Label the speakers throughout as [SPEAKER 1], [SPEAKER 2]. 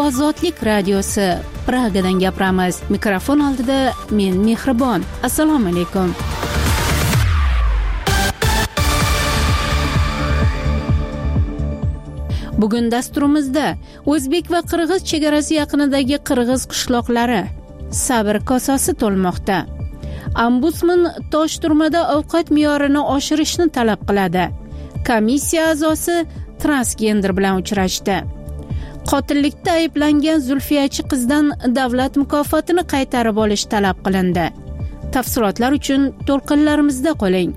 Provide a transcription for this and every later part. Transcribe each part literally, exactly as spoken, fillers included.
[SPEAKER 1] Ozodlik radiosi Pragadan gapiramiz. Mikrofon oldida men Mehribon. Assalomu alaykum. Bugun dasturimizda O'zbek va Qirg'iz chegarasi yaqinidagi qirg'iz qishloqlari sabr kosasi to'lmoqda. Ombudsman Toshturmada ovqat me'yorini oshirishni talab qiladi. Komissiya a'zosi transgender bilan uchrashdi. Qotillikda ayblangan Zulfiyachi qizdan davlat mukofotini qaytarib olish talab qilindi. Tafsilotlar uchun to'lqinlarimizda qoling.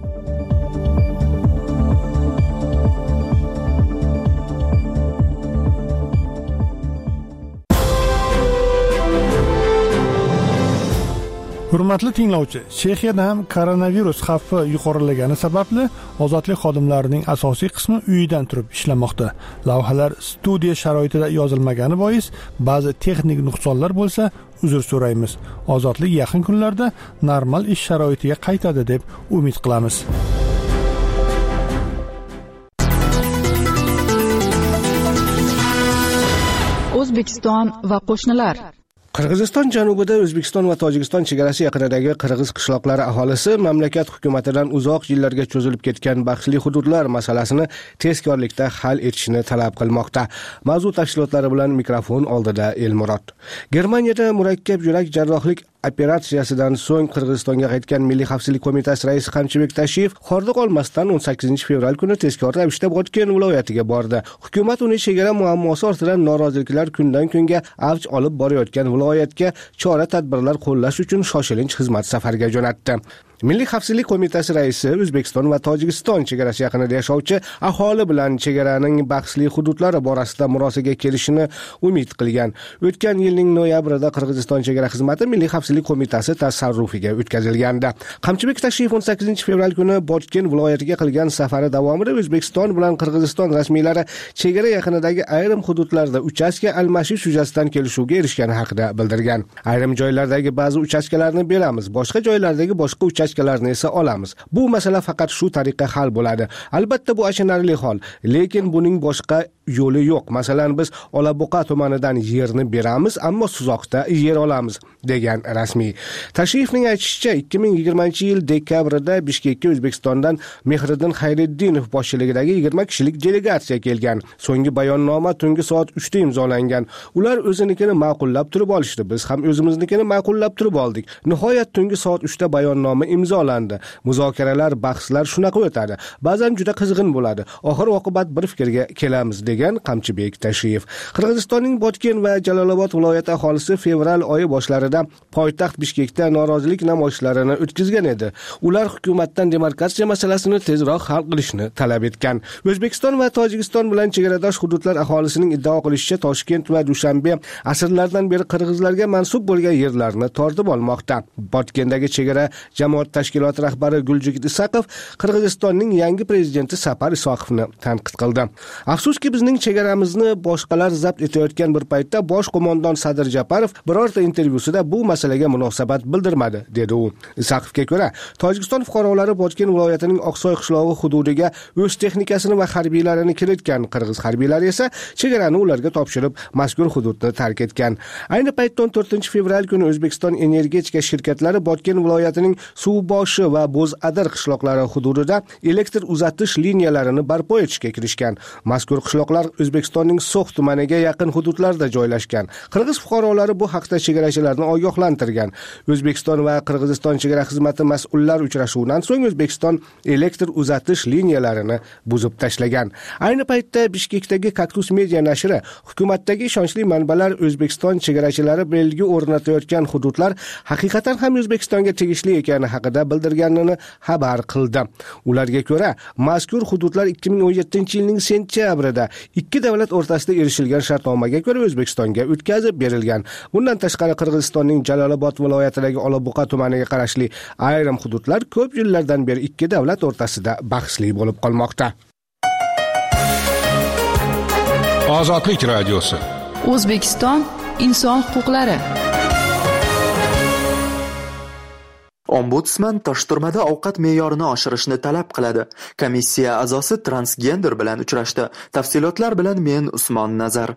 [SPEAKER 2] Hurmatli tinglovchi, Chexiyada ham koronavirus xavfi yuqorilagani sababli ozodlik xodimlarining asosiy qismi uyidan turib ishlamoqda. Lavhalar studiya sharoitida yozilmagani bois ba'zi texnik nuqsonlar bo'lsa, uzr so'raymiz. Ozodlik yaqin kunlarda normal ish sharoitiga qaytadi deb umid qilamiz.
[SPEAKER 3] O'zbekiston va qo'shnilar.
[SPEAKER 4] Qirg'iziston janubida O'zbekiston va Tojikiston chegarasi yaqinidagi qirg'iz qishloqlari aholisi mamlakat hukumatidan uzoq yillarga cho'zilib ketgan bahsli hududlar masalasini tezkorlikda hal etishni talab qilmoqda. Mavzu tafsilotlari bilan mikrofon oldida Elmurod. Germaniyada murakkab yurak jarrohlik operatsiyasidan so'ng Qirg'izistonga qaytgan Milliy xavfsizlik qo'mitasi raisi Qamchibek Tashiyev hordiq olmasdan o'n sakkizinchi fevral kuni tezkor ravishda Botken viloyatiga bordi. Hukumat uni chegara muammosi ortidan noroziliklar kundan kunga avj olib borayotgan viloyatga chora-tadbirlar qo'llash uchun shoshilinch xizmat safariga jo'natdi. Milliy xavfsizlik qo'mitasi raisi O'zbekiston va Tojikiston chegarasi yaqinida yashovchi aholi bilan chegaraning bahsli hududlari borasida murosaga kelishini umid qilgan. O'tgan yilning noyabrida Qirg'iziston chegara xizmati Milliy xavfsizlik qo'mitasi tasarrufiga o'tkazilgandi. Qamchibek Tashiyev o'n sakkizinchi fevral kuni Botken viloyatiga qilgan safari davomida O'zbekiston bilan Qirg'iziston rasmiylari chegara yaqinidagi ayrim hududlarda uchastka almashish yuzasidan kelishuvga erishgani haqida bildirgan. Ayrim joylardagi ba'zi uchastkalarni beramiz, boshqa joylardagi boshqa uchastkalarni esa olamiz. Bu masala faqat shu tariqa hal bo'ladi. Albatta bu achinarli hol, lekin buning boshqa yo'li yo'q. Masalan, biz Olabuqa tumanidan yerni beramiz, ammo Suzoqda yer olamiz, degan rasmiy. Tashiyevning aytishicha, ikki ming yigirmanchi yil dekabrida Bishkekka O'zbekistondan Mehriddin Xayriddinov boshchiligidagi yigirma kishilik delegatsiya kelgan. So'nggi bayonnoma tungi soat uchda imzolangan. Ular o'zinikini ma'qullab turib olishdi. Biz ham o'zimiznikini ma'qullab turib oldik. Nihoyat tungi soat uchda bayonnoma imzolandi. Muzokaralar, bahslar shunaqa o'tadi. Ba'zan juda qizg'in bo'ladi. Oxir oqibat bir fikrga kelamiz, degan Qamchibek Tashiyev. Qirg'izistonning Botken va Jalolobod viloyati aholisi fevral oyi boshlarida poytaxt Bishkekda norozilik namoyishlarini o'tkazgan edi. Ular hukumatdan demarkatsiya masalasini tezroq hal qilishni talab etgan. O'zbekiston va Tojikiston bilan chegaradosh hududlar aholisining iddao qilishicha, Toshkent va Dushanbe asrlardan beri qirg'izlarga mansub bo'lgan yerlarni tortib olmoqda. Botkendagi chegara jamoat tashkiloti rahbari Guljigit Isaqov Qirg'izistonning yangi prezidenti Sapar Isoqovni tanqid qildi. Afsuski, bizning chegaramizni boshqalar zabt etayotgan bir paytda bosh qo'mondon Sadir Japarov birorta intervyusida bu masalaga munosabat bildirmadi, dedi u. Isaqovga ko'ra, Tojikiston fuqarolari Botken viloyatining Oqsoy qishlog'i hududiga o'z texnikasini va harbiylarini kiritgan. Qirg'iz harbiylari esa chegarani ularga topshirib, mazkur hududni tark etgan. Ayni paytda o'n to'rtinchi fevral kuni O'zbekiston energetika shirkatlari Botken viloyatining Suvboshi va Bo'zadir qishloqlari hududida elektr uzatish liniyalarini barpo etishga kirishgan. Mazkur qishloqlar O'zbekistonning So'x tumaniga yaqin hududlarda joylashgan. Qirg'iz fuqarolari bu haqda chegarachilarni ogohlantirgan. O'zbekiston va Qirg'iziston chegara xizmati mas'ullar uchrashuvidan so'ng O'zbekiston elektr uzatish liniyalarini buzib tashlagan. Ayni paytda Bishkekdagi Kaktus media nashri hukumatdagi ishonchli manbalar O'zbekiston chegarachilari belgi o'rnatayotgan hududlar haqiqatan ham O'zbekistonga tegishli ekani haqida bildirganini xabar qildi. Ularga ko'ra, mazkur hududlar ikki ming o'n yettinchi yilning sentyabrida ikki davlat o'rtasida erishilgan shartnomaga ko'ra O'zbekistonga o'tkazib berilgan. Bundan tashqari Qirg'izistonning Jalolobod viloyatidagi Olabuqa tumaniga qarashli ayrim hududlar ko'p yillardan beri ikki davlat o'rtasida bahsli bo'lib qolmoqda.
[SPEAKER 5] Ozodlik radiosi.
[SPEAKER 3] O'zbekiston inson huquqlari.
[SPEAKER 6] Ombudsman Toshturmada ovqat me'yorini oshirishni talab qiladi. Komissiya a'zosi transgender bilan uchrashdi. Tafsilotlar bilan men Usmon Nazar.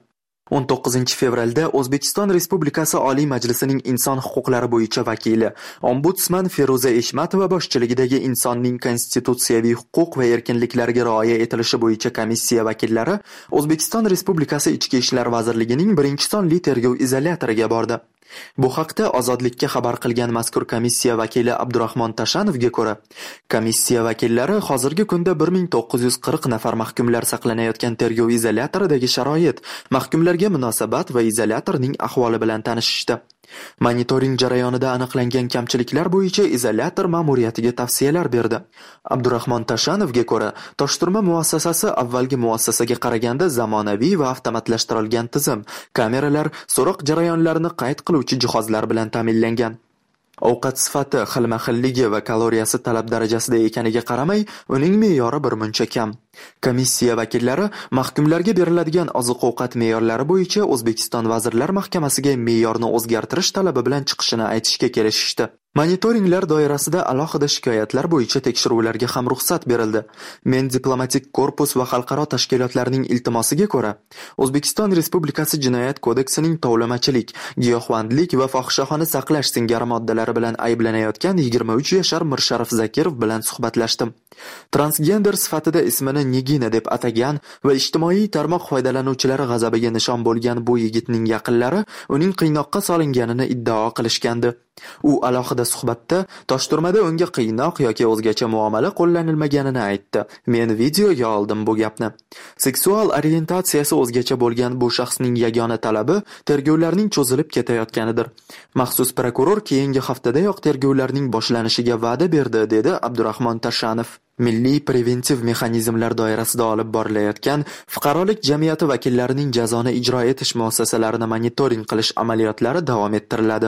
[SPEAKER 6] o'n to'qqizinchi fevralda O'zbekiston Respublikasi Oliy Majlisining Inson huquqlari bo'yicha vakili, ombudsman Feruza Eshmatova boshchiligidagi insonning konstitutsiyaviy huquq va erkinliklariga rioya etilishi bo'yicha komissiya vakillari O'zbekiston Respublikasi Ichki ishlar vazirligining birinchi sonli tergov izolyatoriga bordi. Bu haqda Ozodlikka xabar qilgan mazkur komissiya vakili Abdurahmon Tashanovga ko'ra, komissiya vakillari hozirgi kunda bir ming to'qqiz yuz qirq nafar mahkumlar saqlanayotgan tergov izolyatoridagi sharoit, mahkumlarga munosabat va izolyatorning ahvoli bilan tanishishdi. Monitoring jarayonida aniqlangan kamchiliklar bo'yicha izolyator ma'muriyatiga tavsiyalar berdi. Abdurahmon Tashanovga ko'ra, Toshturma muassasasi avvalgi muassasaga qaraganda zamonaviy va avtomatlashtirilgan tizim, kameralar, so'roq jarayonlarini qayd qiluvchi jihozlar bilan ta'minlangan. Ovqat sifati, xilma-xilligi va kaloriyasi talab darajasida ekaniga qaramay, uning me'yori birmuncha kam. Komissiya vakillari mahkumlarga beriladigan oziq-ovqat me'yorlari bo'yicha O'zbekiston Vazirlar Mahkamasiga me'yorni o'zgartirish talabi bilan chiqishini aytishga kelishishdi. Monitoringlar doirasida alohida shikoyatlar bo'yicha tekshiruvlarga ham ruxsat berildi. Men diplomatik korpus va xalqaro tashkilotlarning iltimosiga ko'ra, O'zbekiston Respublikasi Jinoyat kodeksining tovlamachilik, giyohvandlik va fohishaxona saqlash singari moddalari bilan ayblanayotgan yigirma uch yashar Mirsharif Zakirov bilan suhbatlashdim. Transgender sifatida ismini Nigina deb atagan va ijtimoiy tarmoq foydalanuvchilari g'azabiga nishon bo'lgan bu yigitning yaqinlari uning qiynoqqa solinganini iddao qilishgandi. U alohida suhbatda Toshturmada unga qiynoq yoki o'zgacha muomala qo'llanilmaganini aytdi. Men videoga oldim bu gapni. Seksual orientatsiyasi o'zgacha bo'lgan bu shaxsning yagona talabi tergovlarning cho'zilib ketayotganidir. Maxsus prokuror keyingi haftadayoq tergovlarning boshlanishiga va'da berdi, dedi Abdurahmon Tashanov. Milliy preventiv mexanizmlar doirasida olib borilayotgan fuqarolik jamiyati vakillarining jazoni ijro etish muassasalarini monitoring qilish amaliyotlari davom ettiriladi.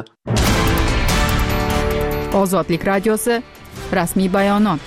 [SPEAKER 3] Ozodlik radiosi rasmiy bayonot.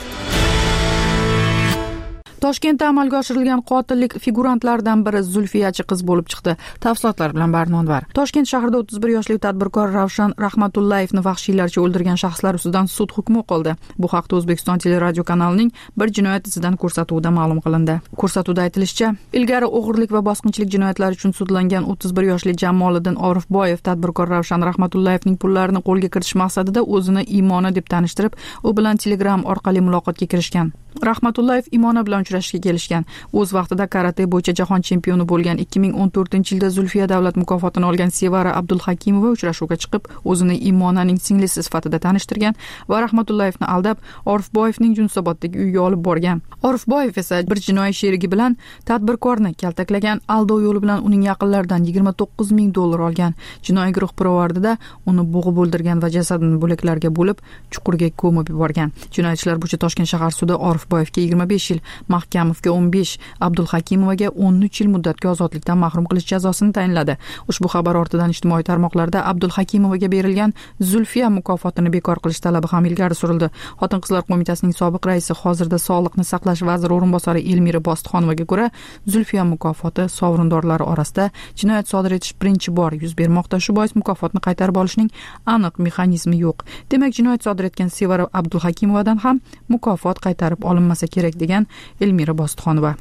[SPEAKER 3] Toshkentda amalga oshirilgan qotillik figurantlaridan biri Zulfiyachi qiz bo'lib chiqdi. Tafsilotlar bilan Barnonvar. Toshkent shahrida o'ttiz bir yoshli tadbirkor Ravshan Rahmatullayevni vahshiylarcha o'ldirgan shaxslar ustidan sud hukmi o'qildi. Bu haqda O'zbekiston teleradio kanalining bir jinoyat izidan ko'rsatuvida ma'lum qilindi. Ko'rsatuvda aytilishicha, ilgari o'g'irlik va bosqinchilik jinoyatlari uchun sudlangan o'ttiz bir yoshli Jamoliddin Orifboyev tadbirkor Ravshan Rahmatullayevning pullarini qo'lga kiritish maqsadida o'zini Imona deb tanishtirib, u bilan Telegram orqali muloqotga kirishgan. Rahmatullayev Imona bilan uchrashishga kelishgan. O'z vaqtida karate bo'yicha jahon chempioni bo'lgan ikki ming o'n to'rtinchi yilda Zulfiya davlat mukofotini olgan Sevara Abdulhakimova uchrashuvga chiqib, o'zini Imonaning singlisi sifatida tanishtirgan va Rahmatullayevni aldab, Orifboyevning Yunusoboddagi uyiga olib borgan. Orifboyev esa bir jinoiy sherigi bilan tadbirkorni kaltaklagan, aldov yo'li bilan uning yaqinlaridan yigirma to'qqiz ming dollar olgan. Jinoiy guruh pirovardida uni bo'g'ib o'ldirgan va jasadini bo'laklarga bo'lib, chuqurga ko'mib yuborgan. Jinoyat ishlar bo'yicha Toshkent shahar sudi Orifboyevga yigirma besh yil, Mahkamovga o'n besh, Abdulhakimovaga o'n uch yil muddatga ozodlikdan mahrum qilish jazosini tayinladi. Ushbu xabar ortidan ijtimoiy tarmoqlarda Abdulhakimovaga berilgan Zulfiya mukofotini bekor qilish talabi ham ilgari surildi. Xotin-qizlar qo'mitasining sobiq raisi, hozirda Sog'liqni saqlash vaziri o'rinbosari Elmira Bostixonovaga ko'ra, Zulfiya mukofoti sovrindorlari orasida jinoyat sodir etish birinchi bor yuz bermoqda. Shu bois mukofotni qaytarib olishning aniq mexanizmi yo'q. Demak, jinoyat sodir etgan Sevara Abdulhakimovadan ham mukofot qaytarib olinmasa kerak, degan Elmira Bostixonova.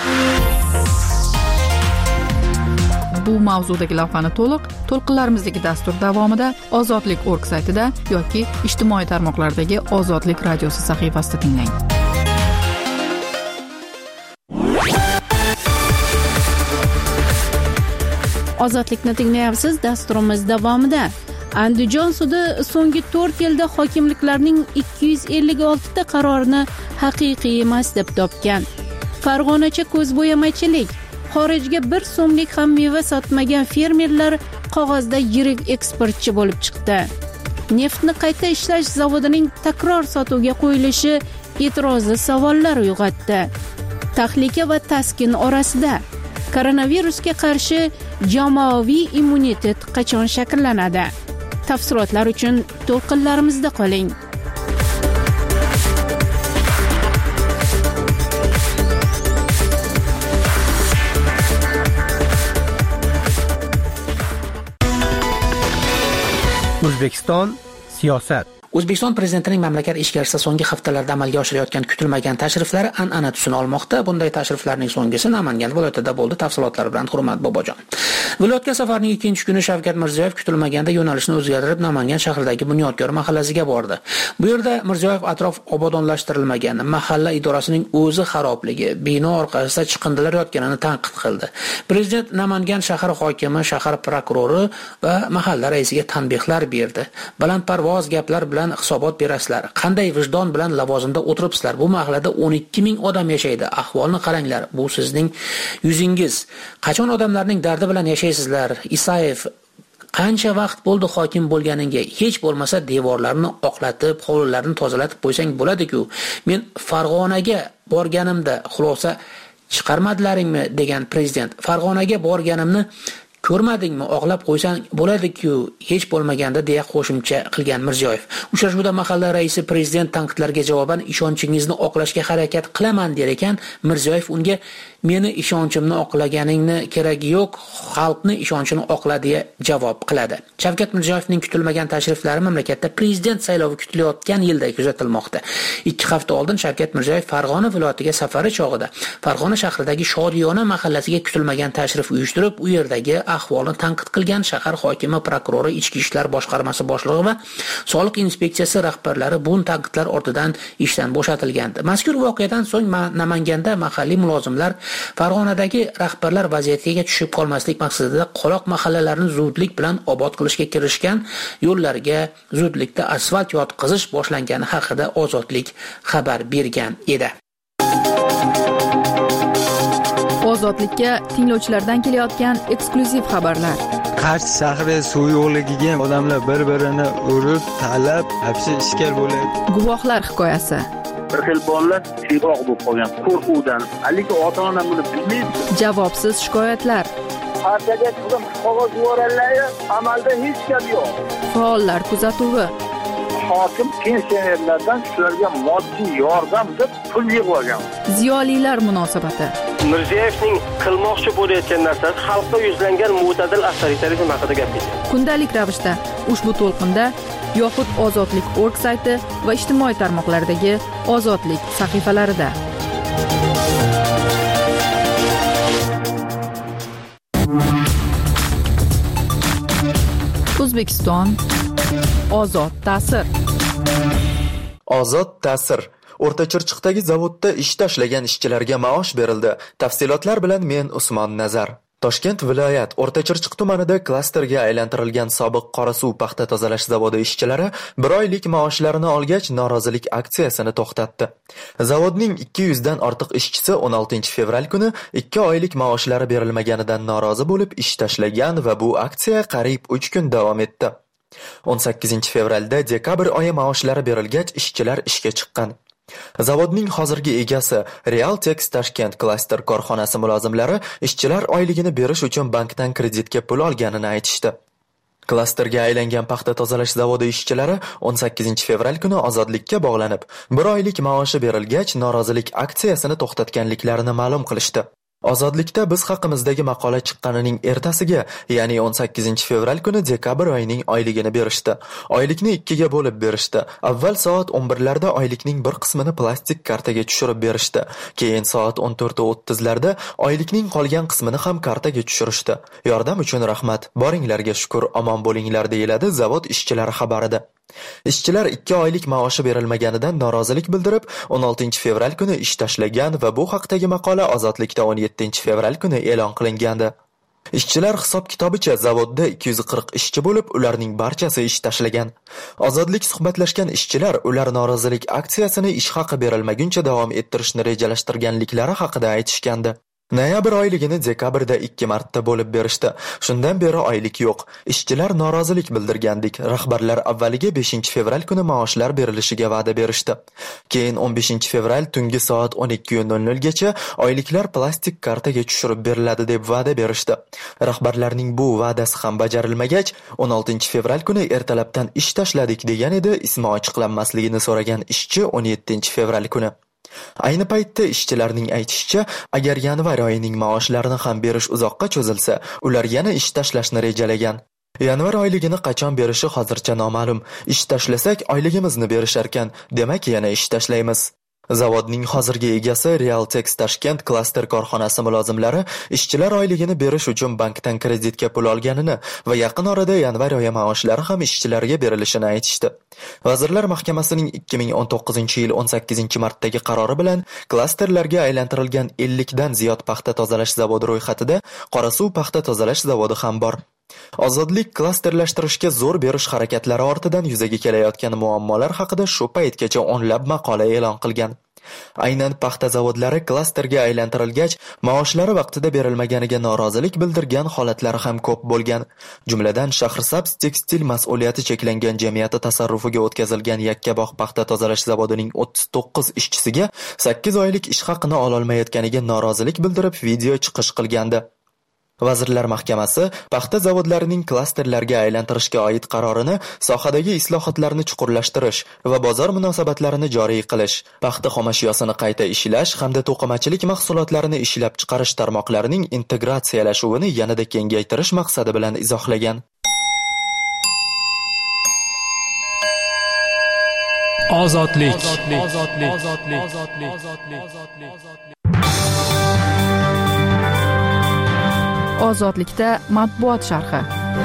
[SPEAKER 3] Bu mavzudagi lavhani to'liq to'lqinlarimizdagi dastur davomida ozodlik точка org saytida yoki ijtimoiy tarmoqlardagi Ozodlik radiosi sahifasida tinglang.
[SPEAKER 1] Ozodlikni tinglayapsiz. Dasturimiz davomida Andijon sudi so'nggi to'rt yilda hokimliklarning ikki yuz ellik olti ta qarorini haqiqiy emas deb topgan. Farg'onacha ko'zbo'yamachilik, xorijga bir so'mlik ham meva sotmagan fermerlar qog'ozda yirik eksportchi bo'lib chiqdi. Neftni qayta ishlash zavodining takror sotuvga qo'yilishi e'tirozli savollar uyg'otdi. Tahlika va taskin orasida koronavirusga qarshi jamoaviy immunitet qachon shakllanadi? Tafsilotlar uchun to'lqinlarimizda qoling.
[SPEAKER 7] O'zbekiston siyosat.
[SPEAKER 8] O'zbekiston prezidentining mamlakat ichkarisida so'nggi haftalarda amalga oshirayotgan kutilmagan tashriflari an'ana tusini olmoqda. Bunday tashriflarning so'nggisi Namangan viloyatida bo'ldi. Tafsilotlar bilan Hurmat Bobojon. Viloyatga safarning ikkinchi kuni Shavkat Mirziyoyev kutilmaganda yo'nalishni o'zgartirib Namangan shahridagi Bunyodkor mahallasiga bordi. Bu yerda Mirziyoyev atrof obodonlashtirilmagan, mahalla idorasining o'zi xarobligi, bino orqasida chiqindilar yotganini tanqid qildi. Prezident Namangan shahar hokimi, shahar prokurori va mahalla raisiga tanbehlar berdi. Balandparvoz gaplar bilan hisobot berasizlar. Qanday vijdon bilan lavozimda o'tiribsizlar? Bu mahallada o'n ikki ming odam yashaydi. Ahvolni qaranglar. Bu sizning yuzingiz. Qachon odamlarning dardi bilan yashaysizlar? Isayev qancha vaqt bo'ldi hokim bo'lganingga? Hech bo'lmasa devorlarni oqlatib, hovlilarni tozalatib qo'ysang bo'ladi-ku. Men Farg'onaga borganimda xulosa chiqarmadilaringmi degan prezident. Farg'onaga borganimni ko'rmadingmi? Oqlab qo'ysang bo'ladi-ku, hech bo'lmaganda deya qo'shimcha qilgan Mirziyoyev. Uchrashuvda mahalla raisi prezident tanqidlarga javoban ishonchingizni oqlashga harakat qilaman der ekan, Mirziyoyev unga meni ishonchimni oqlaganingni keragi yo'q, xalqni ishonchini oqla deya javob qiladi. Shavkat Mirziyoyevning kutilmagan tashriflari mamlakatda prezident saylovi kutilayotgan yilda kuzatilmoqda. ikki hafta oldin Shavkat Mirziyoyev Farg'ona viloyatiga safari chog'ida Farg'ona shahridagi Shodiyona mahallasiga kutilmagan tashrif uyushtirib, u yerdagi ahvolni tanqid qilgan shahar hokimi, prokurori, ichki ishlar boshqarmasi boshlig'i va soliq inspeksiyasi rahbarlari bu tanqidlar ortidan ishdan bo'shatilgandi. Mazkur voqeadan so'ng Namanganda mahalliy mulozimlar Farg'onadagi rahbarlar vaziyatiga tushib qolmaslik maqsadida qoloq mahallalarni zudlik bilan obod qilishga kirishgan, yo'llarga zudlikda asfalt yotqizish boshlangani haqida Ozodlik xabar bergan edi.
[SPEAKER 3] Ozodlikka tinglovchilardan kelayotgan eksklyuziv xabarlar.
[SPEAKER 9] Qarshi shahri suv yo'qligiga odamlar bir-birini urib, talab, hapsi ishkal bo'ladi.
[SPEAKER 3] Guvohlar hikoyasi.
[SPEAKER 10] Bir xil bolalar siyroq bo'lib qolgan qo'rquvdan. Haligi ota-ona buni bilmaydi.
[SPEAKER 3] Javobsiz shikoyatlar.
[SPEAKER 10] Partiyaga chiqib qog'oz yuborganlar, amalda hech gap yo'q.
[SPEAKER 3] Faollar kuzatuvi.
[SPEAKER 10] Hokim pensionerlardan shularga moddiy yordam deb pul yig'ib olgan.
[SPEAKER 3] Ziyolilar munosabati.
[SPEAKER 11] Mirziyoyevning qilmoqchi bo'layotgan narsasi xalqqa yuzlangan mo'tadil avtoritarizm haqida gapirdi.
[SPEAKER 3] Kundalik ravishda ushbu to'lqinda yoxud Ozodlik org sayti va ijtimoiy tarmoqlardagi Ozodlik sahifalarida. O'zbekiston ozod ta'sir.
[SPEAKER 6] Ozod ta'sir. O'rtachirchiqdagi zavodda ish tashlagan ishchilarga maosh berildi. Tafsilotlar bilan men Usmon Nazar. Toshkent viloyat O'rtachirchiq tumanida klasterga aylantirilgan sobiq Qorasuv paxta tozalash zavodi ishchilari bir oylik maoshlarini olgach norozilik aksiyasini to'xtatdi. Zavodning ikki yuz dan ortiq ishchisi o'n oltinchi fevral kuni ikki oylik maoshlari berilmaganidan norozi bo'lib ish tashlagan va bu aksiya qariyb uch kun davom etdi. o'n sakkizinchi fevralda dekabr oyi maoshlari berilgach ishchilar ishga chiqqan. Zavodning hozirgi egasi Realtex Tashkent klaster korxonasi mulozimlari ishchilar oyligini berish uchun bankdan kreditga pul olganini aytishdi. Klasterga aylangan paxta tozalash zavodi ishchilari o'n sakkizinchi fevral kuni ozodlikka bog'lanib, bir oylik maoshi berilgach norozilik aksiyasini to'xtatganliklarini ma'lum qilishdi. Ozodlikda biz haqimizdagi maqola chiqqanining ertasiga, ya'ni o'n sakkizinchi fevral kuni dekabr oyining oyligini berishdi. Oylikni ikkiga bo'lib berishdi. Avval soat o'n birlarda oylikning bir qismini plastik kartaga tushirib berishdi. Keyin soat o'n to'rt o'ttiz larda oylikning qolgan qismini ham kartaga tushirishdi. Yordam uchun rahmat. Boringlarga shukr, omon bo'linglar deyiladi zavod ishchilari xabarida. Ishchilar ikki oylik maoshi berilmaganidan norozilik bildirib, o'n oltinchi fevral kuni ish tashlagan va bu haqdagi maqola Ozodlikda o'n yettinchi fevral kuni e'lon qilingandi. Ishchilar hisob-kitobicha zavodda ikki yuz qirq ishchi bo'lib, ularning barchasi ish tashlagan. Ozodlik suhbatlashgan ishchilar ular norozilik aksiyasini ish haqi berilmaguncha davom ettirishni rejalashtirganliklari haqida aytishgandi. Noyabr oyligini dekabrda ikki marta bo'lib berishdi. Shundan beri oylik yo'q. Ishchilar norozilik bildirgandik. Rahbarlar avvaliga beshinchi fevral kuni maoshlar berilishiga va'da berishdi. Keyin o'n beshinchi fevral tungi soat o'n ikki nol nol gacha oyliklar plastik kartaga tushirib beriladi deb va'da berishdi. Rahbarlarning bu va'dasi ham bajarilmagach, o'n oltinchi fevral kuni ertalabdan ish tashladik degan edi. Ismi ochiqlanmasligini so'ragan ishchi o'n yettinchi fevral kuni. Ayni paytda ishchilarning aytishicha, agar yanvar oyining maoshlarini ham berish uzoqqa cho'zilsa, ular yana ish tashlashni rejalagan. Yanvar oyligini qachon berishi hozircha noma'lum. Ish tashlasak oyligimizni berishar ekan, demak yana ish tashlaymiz. Zavodning hozirgi egasi Realtex Tashkent klaster korxonasi mulozimlari ishchilar oyligini berish uchun bankdan kreditga pul olganini va yaqin orada yanvar oyi maoshlari ham ishchilarga berilishini aytishdi. Vazirlar Mahkamasining ikki ming o'n to'qqizinchi yil o'n sakkizinchi martdagi qarori bilan klasterlarga aylantirilgan ellik dan ziyod paxta tozalash zavodi ro'yxatida Qorasuv paxta tozalash zavodi ham bor. Ozodlik klasterlashtirishga zo'r berish harakatlari ortidan yuzaga kelayotgan muammolar haqida shu paytgacha o'nlab maqola e'lon qilgan. Aynan paxta zavodlari klasterga aylantirilgach, maoshlari vaqtida berilmaganiga norozilik bildirgan holatlari ham ko'p bo'lgan. Jumladan, Shahrisabz tekstil mas'uliyati cheklangan jamiyati tasarrufiga o'tkazilgan Yakkabog' paxta tozalash zavodining o'ttiz to'qqiz ishchisiga sakkiz oylik ish haqini ololmayotganiga norozilik bildirib video chiqish qilgandi. Vazirlar Mahkamasi paxta zavodlarining klasterlarga aylantirishga oid qarorini sohadagi islohotlarni chuqurlashtirish va bozor munosabatlarini joriy qilish, paxta xomashyosini qayta ishlash hamda to'qimachilik mahsulotlarini ishlab chiqarish tarmoqlarining integratsiyalashuvini yanada kengaytirish maqsadi bilan izohlagan.
[SPEAKER 12] Ozodlik.
[SPEAKER 3] Ozodlikda matbuot sharhi.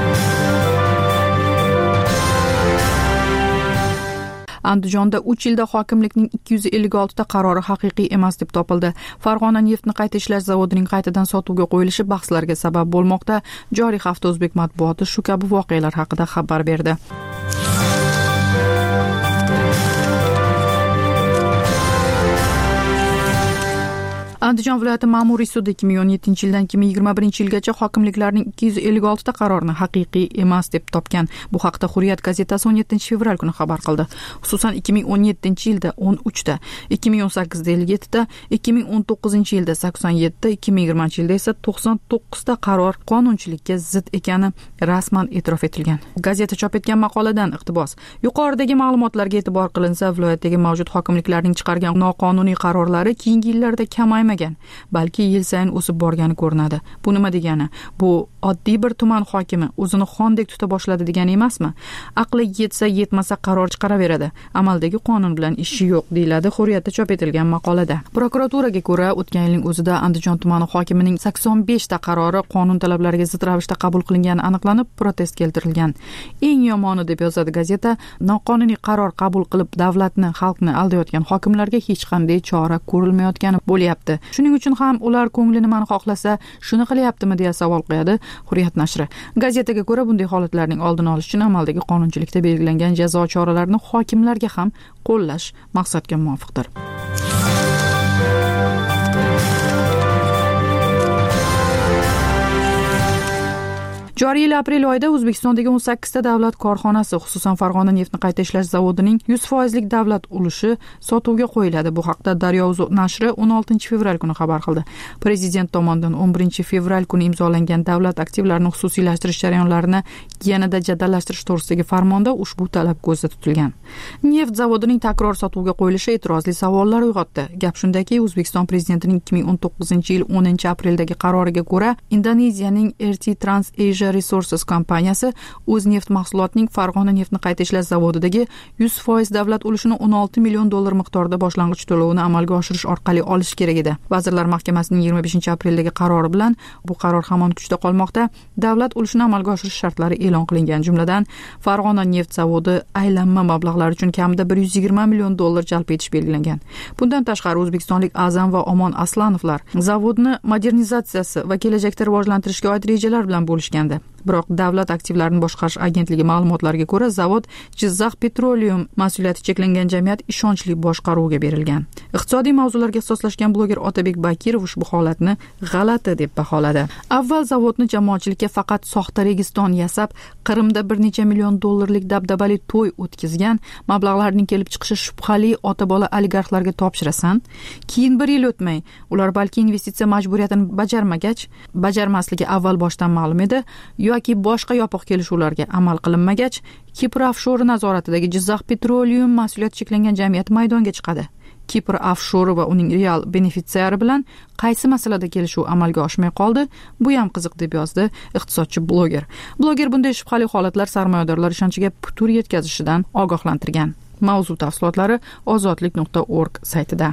[SPEAKER 3] Andijonda uch yilda hokimlikning ikki yuz ellik olti ta qarori haqiqiy emas deb topildi. Farg'ona neftni qayta ishlash zavodining qaytadan sotuvga qo'yilishi bahslarga sabab bo'lmoqda. Joriy hafta o'zbek matbuoti shu kabi voqealar haqida xabar berdi. Andijon viloyati ma'muriy sudi ikki ming o'n yettinchi yildan ikki ming yigirma birinchi yilgacha hokimliklarning ikki yuz ellik olti ta qarorini haqiqiy emas deb topgan. Bu haqda Hurriyet gazetasi o'n yettinchi fevral kuni xabar qildi. Xususan ikki ming o'n yettinchi yilda o'n uch ta, ikki ming o'n sakkizda ellik yetti ta, ikki ming o'n to'qqizinchi yilda sakson yetti ta, ikki ming yigirmanchi yilda esa to'qson to'qqiz ta qaror qonunchilikka zid ekani rasman e'tirof etilgan. Gazeta chop etgan maqoladan iqtibos. Yuqoridagi ma'lumotlarga e'tibor qilinsa, viloyatdagi mavjud hokimliklarning chiqargan noqonuniy qarorlari keyingi yillarda kamaymagan, balki yil sayin o'sib borgani ko'rinadi. Bu nima degani? Bu oddiy bir tuman hokimi o'zini xondek tuta boshladi degani emasmi? Aqli yetsa yetmasa qaror chiqaraveradi. Amaldagi qonun bilan ishi yo'q, deyiladi Hurriyatda chop etilgan maqolada. Prokuraturaga ko'ra, o'tgan yilning o'zida Andijon tumani hokimining sakson besh ta qarori qonun talablariga zid ravishda qabul qilingani aniqlanib, protest keltirilgan. Eng yomoni deb yozadi gazeta, noqonuniy qaror qabul qilib davlatni, xalqni aldayotgan hokimlarga hech qanday chora ko'rilmayotgani bo'lyapti. Shuning uchun ham ular ko'ngli nimani xohlasa, shuni qilyaptimi deya savol qo'yadi Hurriyet nashri. Gazetaga ko'ra, bunday holatlarning oldini olish uchun amaldagi qonunchilikda belgilangan jazo choralarini hokimlarga ham qo'llash maqsadga muvofiqdir. Joriy yil aprel oyida O'zbekistondagi o'n sakkiz ta davlat korxonasi, xususan Farg'ona neftni qayta ishlash zavodining yuz foizlik davlat ulushi sotuvga qo'yiladi. Bu haqda Daryo.uz nashri o'n oltinchi fevral kuni xabar qildi. Prezident tomonidan o'n birinchi fevral kuni imzolangan davlat aktivlarini xususiylashtirish jarayonlarini yanada jadallashtirish to'g'risidagi farmonda ushbu talab ko'zda tutilgan. Neft zavodining takror sotuvga qo'yilishi e'tirozli savollar uyg'otdi. Gap shundaki, O'zbekiston prezidentining ikki ming o'n to'qqizinchi yil o'ninchi apreldagi qaroriga ko'ra, Indoneziyaning R T Trans Asia Resources kompaniyasi o'z neft mahsulotining Farg'ona neftni qayta ishlash zavodidagi yuz foiz davlat ulushini o'n olti million dollar miqdorida boshlang'ich to'lovini amalga oshirish orqali olish kerak edi. Vazirlar Mahkamasining yigirma beshinchi apreldagi qarori bilan bu qaror hamon kuchda qolmoqda. Davlat ulushini amalga oshirish shartlari e'lon qilingan, jumladan Farg'ona neft zavodi aylanma mablag'lar uchun kamida bir yuz yigirma million dollar jalb etish belgilangan. Bundan tashqari o'zbekistonlik Azam va Omon Aslanovlar zavodni modernizatsiyasi va kelajakda rivojlantirishga oid rejalar bilan bo'lishgandi. Biroq davlat aktivlarini boshqarish agentligi ma'lumotlariga ko'ra, zavod Jizzax Petroleum mas'uliyati cheklangan jamiyat ishonchli boshqaruvga berilgan. Iqtisodiy mavzularga ixtisoslashgan bloger Otabek Bakirov ushbu holatni g'alati deb baholadi. Avval zavodni jamoatchilikka faqat soxta registon yasab, Qrimda bir necha million dollarlik dabdabali to'y o'tkazgan, mablag'larning kelib chiqishi shubhali ota-bola oligarxlarga topshirasan, keyin bir yil o'tmay, ular balki investitsiya majburiyatini bajarmagach, bajarmasligi avval boshdan ma'lum edi, yoki boshqa yopiq kelishuvlarga amal qilinmagach, Kipr Offshore nazoratidagi Jizzax Petroleum mas'uliyati cheklangan jamiyat maydonga chiqadi. Kipr Offshore va uning real benefitsiari bilan qaysi masalada kelishuv amalga oshmay qoldi? Bu ham qiziq deb yozdi iqtisodchi bloger. Bloger bunday shubhali holatlar sarmoyadorlar ishonchiga putur yetkazishidan ogohlantirgan. Mavzu tafsilotlari ozodlik nuqta org saytida.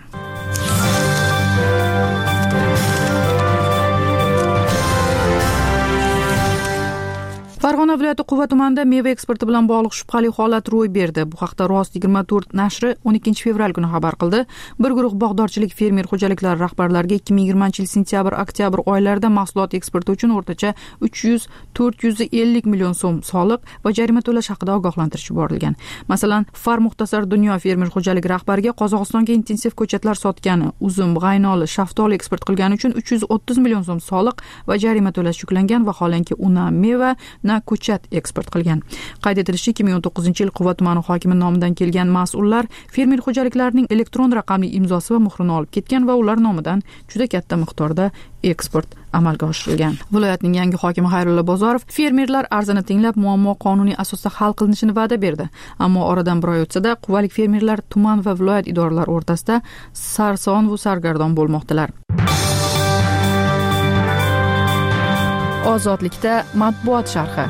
[SPEAKER 3] Farg'ona viloyati Quva tumanida meva eksporti bilan bog'liq shubhali holat ro'y berdi. Bu haqda Rost yigirma to'rt nashri o'n ikkinchi fevral kuni xabar qildi. Bir guruh bog'dorchilik fermer xo'jaliklari rahbarlariga ikki ming yigirmanchi yil sentyabr-oktyabr oylarida mahsulot eksporti uchun o'rtacha uch yuz to'rt yuz ellik million so'm soliq va jarima to'lash haqida ogohlantirish yuborilgan. Masalan, Far Muxtasar Dunyo fermer xo'jaligi rahbariga Qozog'istonga intensiv ko'chatlar sotgani, uzum, g'aynoli, shaftoli eksport qilgani uchun uch yuz o'ttiz million so'm soliq va jarima to'lash yuklangan va vaholanki una meva na ko'chat eksport qilgan. Qayd etilishicha, ikki ming o'n to'qqizinchi yil Quva tumani hokimi nomidan kelgan mas'ullar fermer xo'jaliklarining elektron raqamli imzosi va muhrini olib ketgan va ular nomidan juda katta miqdorda eksport amalga oshirilgan. Viloyatning yangi hokimi Xayrulla Bozorov fermerlar arzini tinglab, muammo qonuniy asosda hal qilinishini va'da berdi. Ammo oradan bir oy o'tsa-da, quvalik fermerlar tuman va viloyat idoralari o'rtasida sarson va sargardon bo'lmoqdalar. Ozodlikda matbuot sharhi.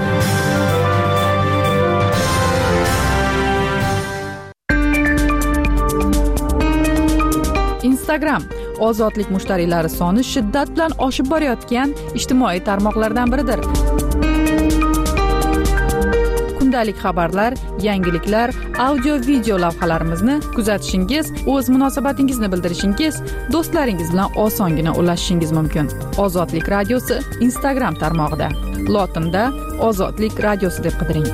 [SPEAKER 3] Instagram ozodlik mushtariylari soni shiddat bilan oshib borayotgan ijtimoiy tarmoqlardan biridir. Kundalik xabarlar, yangiliklar, audio-video lavhalarimizni kuzatishingiz, o'z munosabatingizni bildirishingiz, do'stlaringiz bilan osongina ulashishingiz mumkin. Ozodlik radiosi Instagram tarmog'ida. Lotinda Ozodlik radiosi deb qidiring.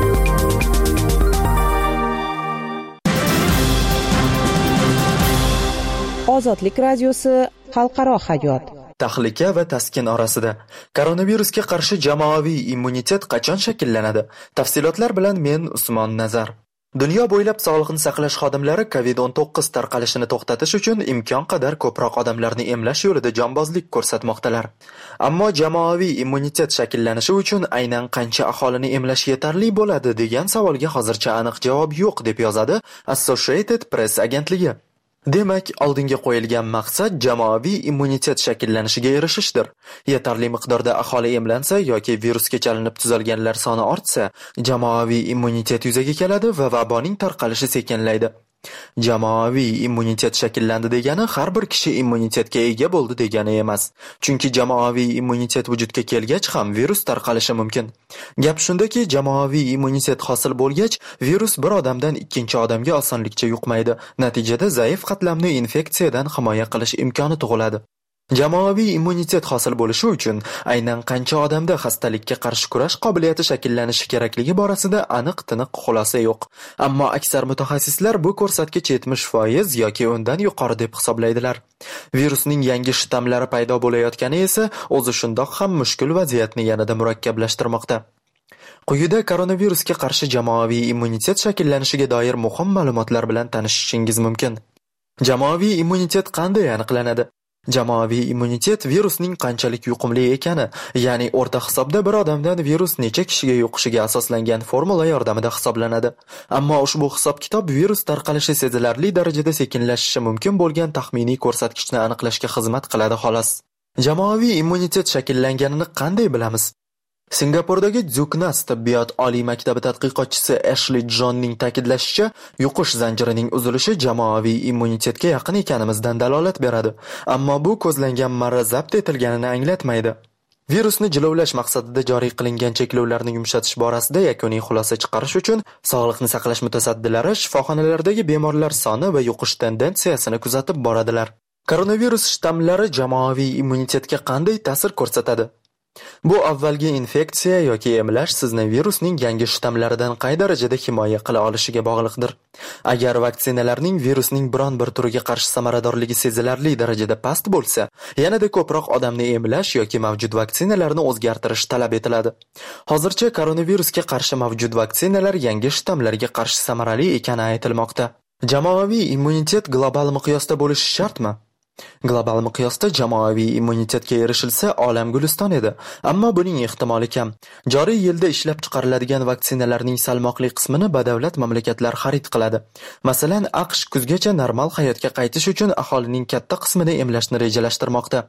[SPEAKER 13] Ozodlik radiosi xalqaro hayot.
[SPEAKER 6] Tahlika va taskin orasida koronavirusga qarshi jamoaviy immunitet qachon shakllanadi? Tafsilotlar bilan men Usmon Nazar. Dunyo bo'ylab sog'liqni saqlash xodimlari covid o'n to'qqiz tarqalishini to'xtatish uchun imkon qadar ko'proq odamlarni emlash yo'lida jonbozlik ko'rsatmoqdalar. Ammo jamoaviy immunitet shakllanishi uchun aynan qancha aholini emlash yetarli bo'ladi degan savolga hozircha aniq javob yo'q, deb yozadi Associated Press agentligi. Demak, oldinga qo'yilgan maqsad jamoaviy immunitet shakllanishiga erishishdir. Yetarli miqdorda aholi emlansa yoki virusga chalinib tuzalganlar soni ortsa, jamoaviy immunitet yuzaga keladi va vaboning tarqalishi sekinlaydi. Jamoaviy immunitet shakllandi degani har bir kishi immunitetga ega bo'ldi degani emas. Chunki jamoaviy immunitet vujudga kelgach ham virus tarqalishi mumkin. Gap shundaki, jamoaviy immunitet hosil bo'lgach, virus bir odamdan ikkinchi odamga osonlikcha yuqmaydi. Natijada zaif qatlamni infeksiyadan himoya qilish imkoni tug'iladi. Jamoaviy immunitet hosil bo'lishi uchun aynan qancha odamda xastalikka qarshi kurash qobiliyati shakllanishi kerakligi borasida aniq-tiniq xulosa yo'q. Ammo aksar mutaxassislar bu ko'rsatkich yetmish foiz yoki undan yuqori deb hisoblaydilar. Virusning yangi shtammlari paydo bo'layotgani esa o'zi shundoq ham mushkul vaziyatni yanada murakkablashtirmoqda. Quyida koronavirusga qarshi jamoaviy immunitet shakllanishiga doir muhim ma'lumotlar bilan tanishishingiz mumkin. Jamoaviy immunitet qanday aniqlanadi? Jamoaviy immunitet virusning qanchalik yuqumli ekani, ya'ni o'rta hisobda bir odamdan virus necha kishiga yuqishiga asoslangan formula yordamida hisoblanadi. Ammo ushbu hisob-kitob virus tarqalishi sezilarli darajada sekinlashishi mumkin bo'lgan taxminiy ko'rsatkichni aniqlashga xizmat qiladi xolos. Jamoaviy immunitet shakllanganini qanday bilamiz? Singapurdagi Dzuknas tibbiyot oliy maktabi tadqiqotchisi Ashley Johnning ta'kidlashicha, yuqish zanjirining uzilishi jamoaviy immunitetga yaqin ekanimizdan dalolat beradi. Ammo bu ko'zlangan marra zabt etilganini anglatmaydi. Virusni jilovlash maqsadida joriy qilingan cheklovlarni yumshatish borasida yakuniy xulosa chiqarish uchun sog'liqni saqlash mutasaddilari shifoxonalardagi bemorlar soni va yuqish tendensiyasini kuzatib boradilar. Koronavirus shtammlari jamoaviy immunitetga qanday ta'sir ko'rsatadi? Bu avvalgi infeksiya yoki emlash sizni virusning yangi shtammlaridan qay darajada himoya qila olishiga bog'liqdir. Agar vaksinalarning virusning biron bir turiga qarshi samaradorligi sezilarli darajada past bo'lsa, yanada ko'proq odamni emlash yoki mavjud vaksinalarni o'zgartirish talab etiladi. Hozircha koronavirusga qarshi mavjud vaksinalar yangi shtammlarga qarshi samarali ekani aytilmoqda. Jamoaviy immunitet global miqyosda bo'lishi shartmi? Global miqyosda jamoaviy immunitetga erishilsa olam guliston edi, ammo buning ehtimoli kam. Joriy yilda ishlab chiqariladigan vaksinalarning salmoqli qismini badavlat mamlakatlar xarid qiladi. Masalan, AQSh kuzgacha normal hayotga qaytish uchun aholining katta qismini emlashni rejalashtirmoqda.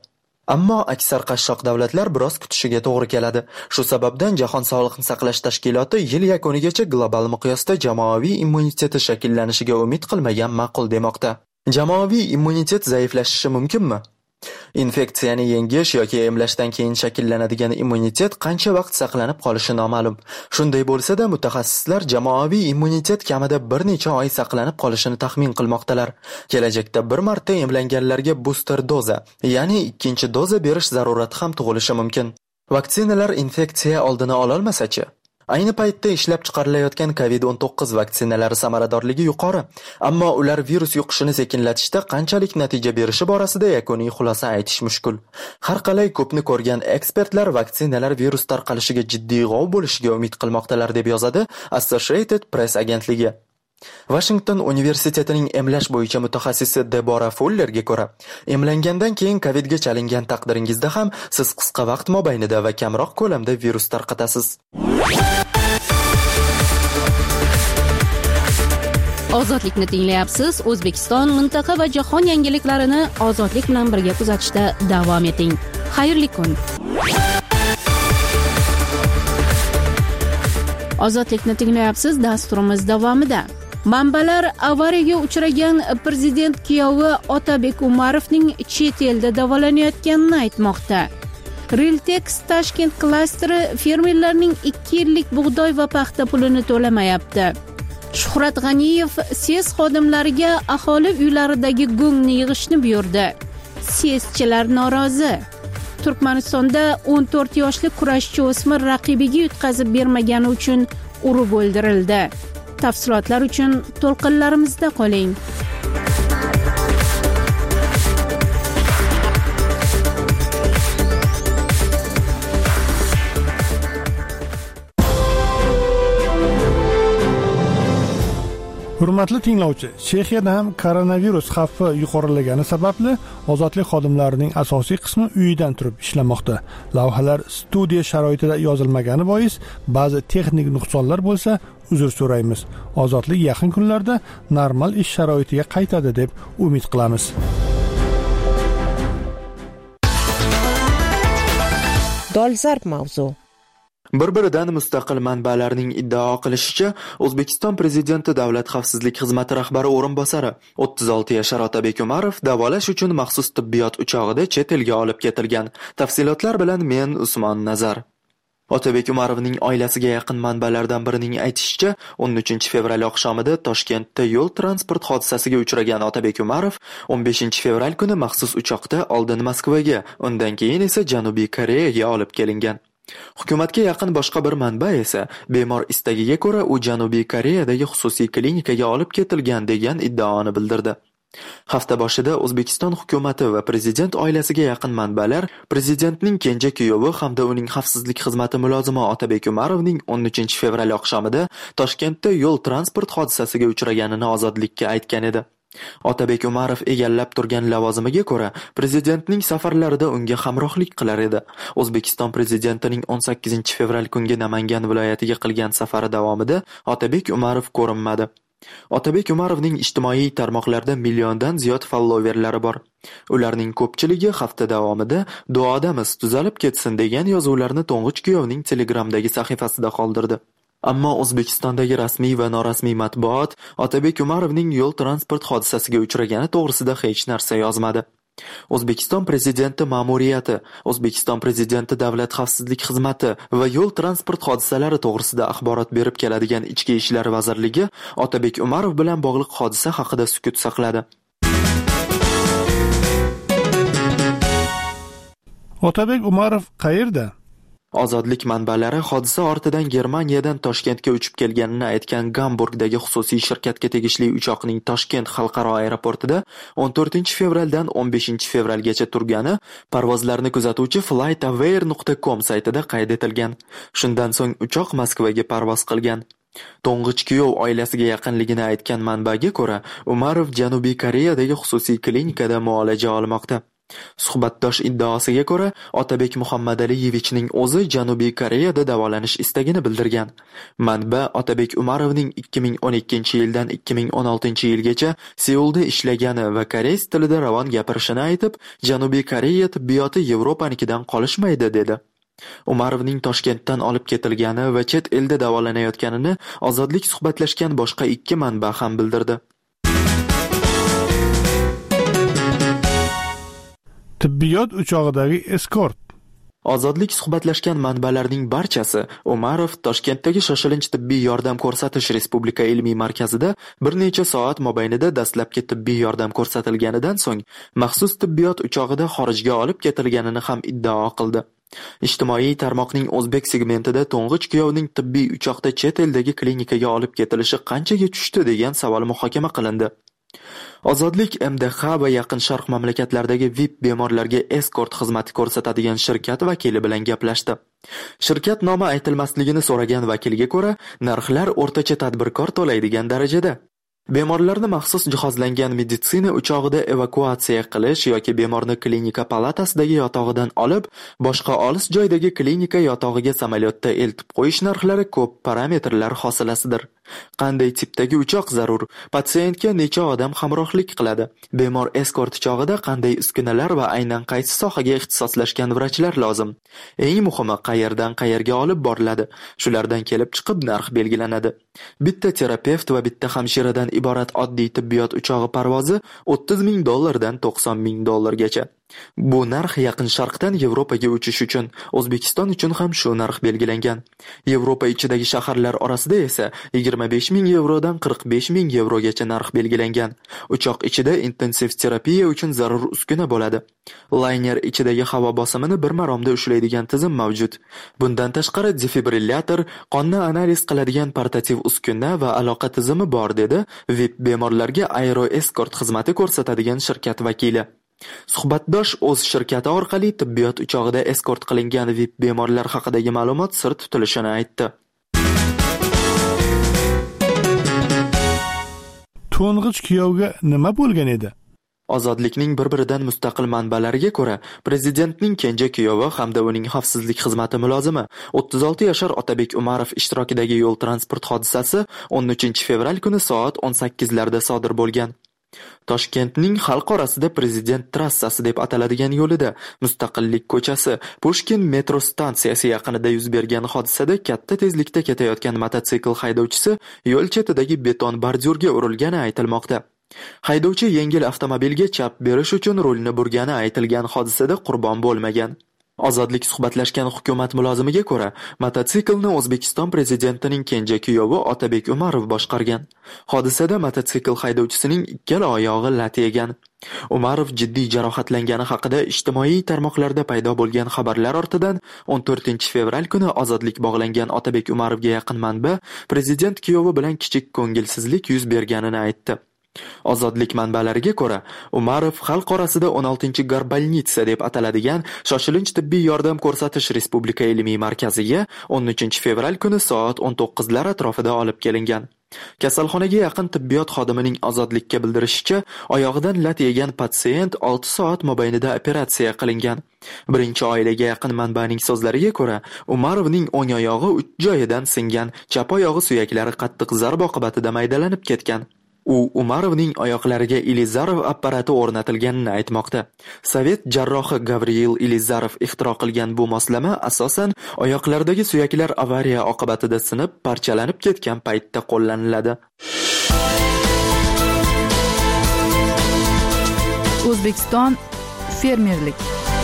[SPEAKER 6] Ammo aksar qashshoq davlatlar biroz kutishiga to'g'ri keladi. Shu sababdan Jahon Sog'liqni saqlash tashkiloti yil yakunigacha global miqyosda jamoaviy immuniteti shakllanishiga umid qilmagan ma'qul demoqda. Jamoaviy immunitet zaiflashishi mumkinmi? Infeksiyani yengish yoki emlashdan keyin shakllanadigan immunitet qancha vaqt saqlanib qolishi noma'lum. Shunday bo'lsa-da, mutaxassislar jamoaviy immunitet kamida bir necha oy saqlanib qolishini taxmin qilmoqdalar. Kelajakda bir marta emlanganlarga booster doza, ya'ni ikkinchi doza berish zarurati ham tug'ilishi mumkin. Vaksinalar infeksiya oldini ola olmasa-chi? Ayni paytda ishlab chiqarilayotgan covid o'n to'qqiz vaksinalari samaradorligi yuqori, ammo ular virus yuqishini sekinlatishda qanchalik natija berishi borasida yakuniy xulosa aytish mushkul. Har qalay ko'pni ko'rgan ekspertlar vaksinalar virus tarqalishiga jiddiy g'ov bo'lishiga umid qilmoqdalar deb yozadi Associated Press agentligi. Washington universitetining emlash bo'yicha mutaxassisi Debora Fullerga ko'ra, emlangandan keyin covidga chalingan taqdiringizda ham siz qisqa vaqt mobaynida va kamroq ko'lamda virus tarqatasiz.
[SPEAKER 1] Ozodlikni tinglayapsiz. O'zbekiston, mintaqa va jahon yangiliklarini ozodlik bilan birga kuzatishda davom eting. Xayrli kun. Ozodlikni tinglayapsiz. Dasturimiz davomida manbalar avariyaga uchragan prezident kuyovi Otabek Umarovning chet elda davolanayotganini aytmoqda. Riltex Tashkent klasteri fermerlarning ikki yillik bug'doy va paxta pulini to'lamayapti. Shuhrat G'aniyev S E S xodimlariga aholi uylaridagi go'ngni yig'ishni buyurdi. S E S'chilar norozi. Turkmanistonda o'n to'rt yoshli kurashchi o'smir raqibiga yutqazib bermagani uchun urib o'ldirildi. Tafsilotlar uchun to'lqinlarimizda qoling.
[SPEAKER 2] Hurmatli tinglovchi, Chexiyada ham koronavirus xavfi yuqorilagani sababli ozodlik xodimlarining asosiy qismi uyidan turib ishlamoqda. Lavhalar studiya sharoitida yozilmagani bois ba'zi texnik nuqsonlar bo'lsa, uzr so'raymiz. Ozodlik yaqin kunlarda normal ish sharoitiga qaytadi deb umid qilamiz.
[SPEAKER 13] Dolzarb mavzu.
[SPEAKER 6] Bir-biridan mustaqil manbalarning iddao qilishicha, O'zbekiston prezidenti Davlat xavfsizlik xizmati rahbari o'rinbosari o'ttiz olti yashar Otabek Umarov davolash uchun maxsus tibbiyot uchog'ida chet elga olib ketilgan. Tafsilotlar bilan men Usmon Nazar. Otabek Umarovning oilasiga yaqin manbalardan birining aytishicha, o'n uchinchi fevral oqshomida Toshkentda yo'l transport hodisasiga uchragan Otabek Umarov o'n beshinchi fevral kuni maxsus uchoqda oldin Moskvaga, undan keyin esa Janubiy Koreyaga olib kelingan. Hukumatga yaqin boshqa bir manba esa bemor istagiga ko'ra u Janubiy Koreyadagi xususiy klinikaga olib ketilgan degan iddaoni bildirdi. Hafta boshida O'zbekiston hukumatı va prezident oilasiga yaqin manbalar prezidentning kenja kuyovi hamda uning xavfsizlik xizmati mulozimi Otabek Umarovning o'n uchinchi fevral oqshomida Toshkentda yo'l transport hodisasiga uchraganini ozodlikka aytgan edi. Otabek Umarov egallab turgan lavozimiga ko'ra prezidentning safarlarida unga hamrohlik qilar edi. O'zbekiston prezidentining o'n sakkizinchi fevral kungi Namangan viloyatiga qilgan safari davomida Otabek Umarov ko'rinmadi. Otabek Umarovning ijtimoiy tarmoqlarda milliondan ziyod followerlari bor. Ularning ko'pchiligi hafta davomida duodamiz tuzalib ketsin degan yozuvlarni to'ng'ich kuyovning Telegramdagi sahifasida qoldirdi. Ammo O'zbekistondagi rasmiy va norasmiy matbuot Otabek Umarovning yo'l transport hodisasiga uchragani to'g'risida hech narsa yozmadi. O'zbekiston prezidenti ma'muriyati, O'zbekiston prezidenti Davlat xavfsizlik xizmati va yo'l transport hodisalari to'g'risida axborot berib keladigan Ichki ishlar vazirligi Otabek Umarov bilan bog'liq hodisa haqida sukut saqladi.
[SPEAKER 2] Otabek Umarov qayerda?
[SPEAKER 6] Ozodlik manbalari hodisa ortidan Germaniyadan Toshkentga uchib kelganini aytgan Gamburgdagi xususiy shirkatga tegishli uchoqning Toshkent xalqaro aeroportida o'n to'rtinchi fevraldan o'n beshinchi fevralgacha turgani parvozlarni kuzatuvchi flightaware nuqta com saytida qayd etilgan. Shundan so'ng uchoq Moskvaga parvoz qilgan. To'ng'ich kuyov oilasiga yaqinligini aytgan manbaga ko'ra, Umarov Janubiy Koreyadagi xususiy klinikada muolaja olmoqda. Suhbatdosh iddaosiga ko'ra, Otabek Muhammadaaliyevichning o'zi Janubiy Koreyada davolanish istagini bildirgan. Manba Otabek Umarovning ikki ming o'n ikkinchi yildan ikki ming o'n oltinchi yilgacha Seulda ishlagani va koreys tilida ravon gapirishini aytib, Janubiy Koreya tibbiyoti Yevropanikidan qolishmaydi dedi. Umarovning Toshkentdan olib ketilgani va chet elda davolanayotganini Ozodlik suhbatlashgan boshqa ikki manba ham bildirdi.
[SPEAKER 2] Tibbiyot uchog'idagi eskort.
[SPEAKER 6] Ozodlik suhbatlashgan manbalarning barchasi Umarov Toshkentdagi shoshilinch tibbiy yordam ko'rsatish Respublika ilmiy markazida bir necha soat mobaynida dastlabki tibbiy yordam ko'rsatilganidan so'ng maxsus tibbiyot uchog'ida xorijga olib ketilganini ham iddao qildi. Ijtimoiy tarmoqning o'zbek segmentida to'ng'ich kuyovning tibbiy uchoqda chet eldagi klinikaga olib ketilishi qanchaga tushdi degan savol muhokama qilindi. Ozodlik M D H va Yaqin Sharq mamlakatlaridagi V I P bemorlarga eskort xizmati ko'rsatadigan shirkat vakili bilan gaplashdi. Shirkat nomi aytilmasligini so'ragan vakilga ko'ra, narxlar o'rtacha tadbirkor to'laydigan darajada. Bemorlarni maxsus jihozlangan meditsina uchog'ida evakuatsiya qilish yoki bemorni klinika palatasidagi yotog'idan olib, boshqa olis joydagi klinika yotog'iga samolyotda eltib qo'yish narxlari ko'p parametrlar hosilasidir. Qanday tipdagi uchoq zarur? Patsientga necha odam hamrohlik qiladi? Bemor eskort chog'ida qanday uskunalar va aynan qaysi sohaga ixtisoslashgan vrachlar lozim? Eng muhimi, qayerdan qayerga olib boriladi? Shulardan kelib chiqib narx belgilanadi. Bitta terapevt va bitta hamshiradan iborat oddiy tibbiyot uchog'i parvozi o'ttiz ming dollardan to'qson ming dollargacha. Bu narx Yaqin Sharqdan Yevropaga uchish uchun, O'zbekiston uchun ham shu narx belgilangan. Yevropa ichidagi shaharlar orasida esa yigirma besh ming yevrodan qirq besh ming yevrogacha narx belgilangan. Uchoq ichida intensiv terapiya uchun zarur uskuna bo'ladi. Layner ichidagi havo bosimini bir maromda ushlaydigan tizim mavjud. Bundan tashqari defibrillator, qonni analiz qiladigan portativ uskuna va aloqa tizimi bor dedi V I P bemorlarga Aero Escort xizmati ko'rsatadigan shirkat vakili. Suhbatdosh o'z shirkati orqali tibbiyot uchog'ida eskort qilingan V I P bemorlar haqidagi ma'lumot sir tutilishini aytdi.
[SPEAKER 2] To'ng'ich kuyovga nima bo'lgan edi?
[SPEAKER 6] Ozodlikning bir-biridan mustaqil manbalariga ko'ra, prezidentning kenja kuyovi hamda uning xavfsizlik xizmati mulozimi o'ttiz olti yashar Otabek Umarov ishtirokidagi yo'l transport hodisasi o'n uchinchi fevral kuni soat o'n sakkizlarda sodir bo'lgan. Toshkentning xalq orasida Prezident trassasi deb ataladigan yo'lida Mustaqillik ko'chasi, Pushkin metro stansiyasi yaqinida yuz bergan hodisada katta tezlikda ketayotgan mototsikl haydovchisi yo'l chetidagi beton bordyurga urilgani aytilmoqda. Haydovchi yengil avtomobilga chap berish uchun rulni burgani aytilgan hodisada qurbon bo'lmagan. Ozodlik suhbatlashgan hukumat mulozimiga ko'ra, mototsiklni O'zbekiston prezidentining kenja kuyovi Otabek Umarov boshqargan. Hodisada mototsikl haydovchisining ikkala oyog'i lat yegan. Umarov jiddiy jarohatlangani haqida ijtimoiy tarmoqlarda paydo bo'lgan xabarlar ortidan o'n to'rtinchi fevral kuni Ozodlik bog'langan Otabek Umarovga yaqin manba prezident kuyovi bilan kichik ko'ngilsizlik yuz berganini aytdi. Ozodlik manbalariga ko'ra, Umarov xalq orasida o'n oltinchi Garbalnitsa deb ataladigan shoshilinch tibbiy yordam ko'rsatish Respublika ilmiy markaziga o'n uchinchi fevral kuni soat o'n to'qqizlar atrofida olib kelingan. Kasalxonaga yaqin tibbiyot xodimining Ozodlikka bildirishicha, oyog'idan lat yegan patsient olti soat mobaynida operatsiya qilingan. Birinchi oilaga yaqin manbaning so'zlariga ko'ra, Umarovning o'ng oyog'i uch joyidan singan, chap oyog'i suyaklari qattiq zarb oqibatida maydalanib ketgan. U Umarovning oyoqlariga Ilizarov apparati o'rnatilganini aytmoqda. Sovet jarrohi Gavril Ilizarov ixtiro qilgan bu moslama asosan oyoqlardagi suyaklar avariya oqibatida sinib, parchalanib ketgan paytda qo'llaniladi.
[SPEAKER 3] O'zbekiston fermerlik.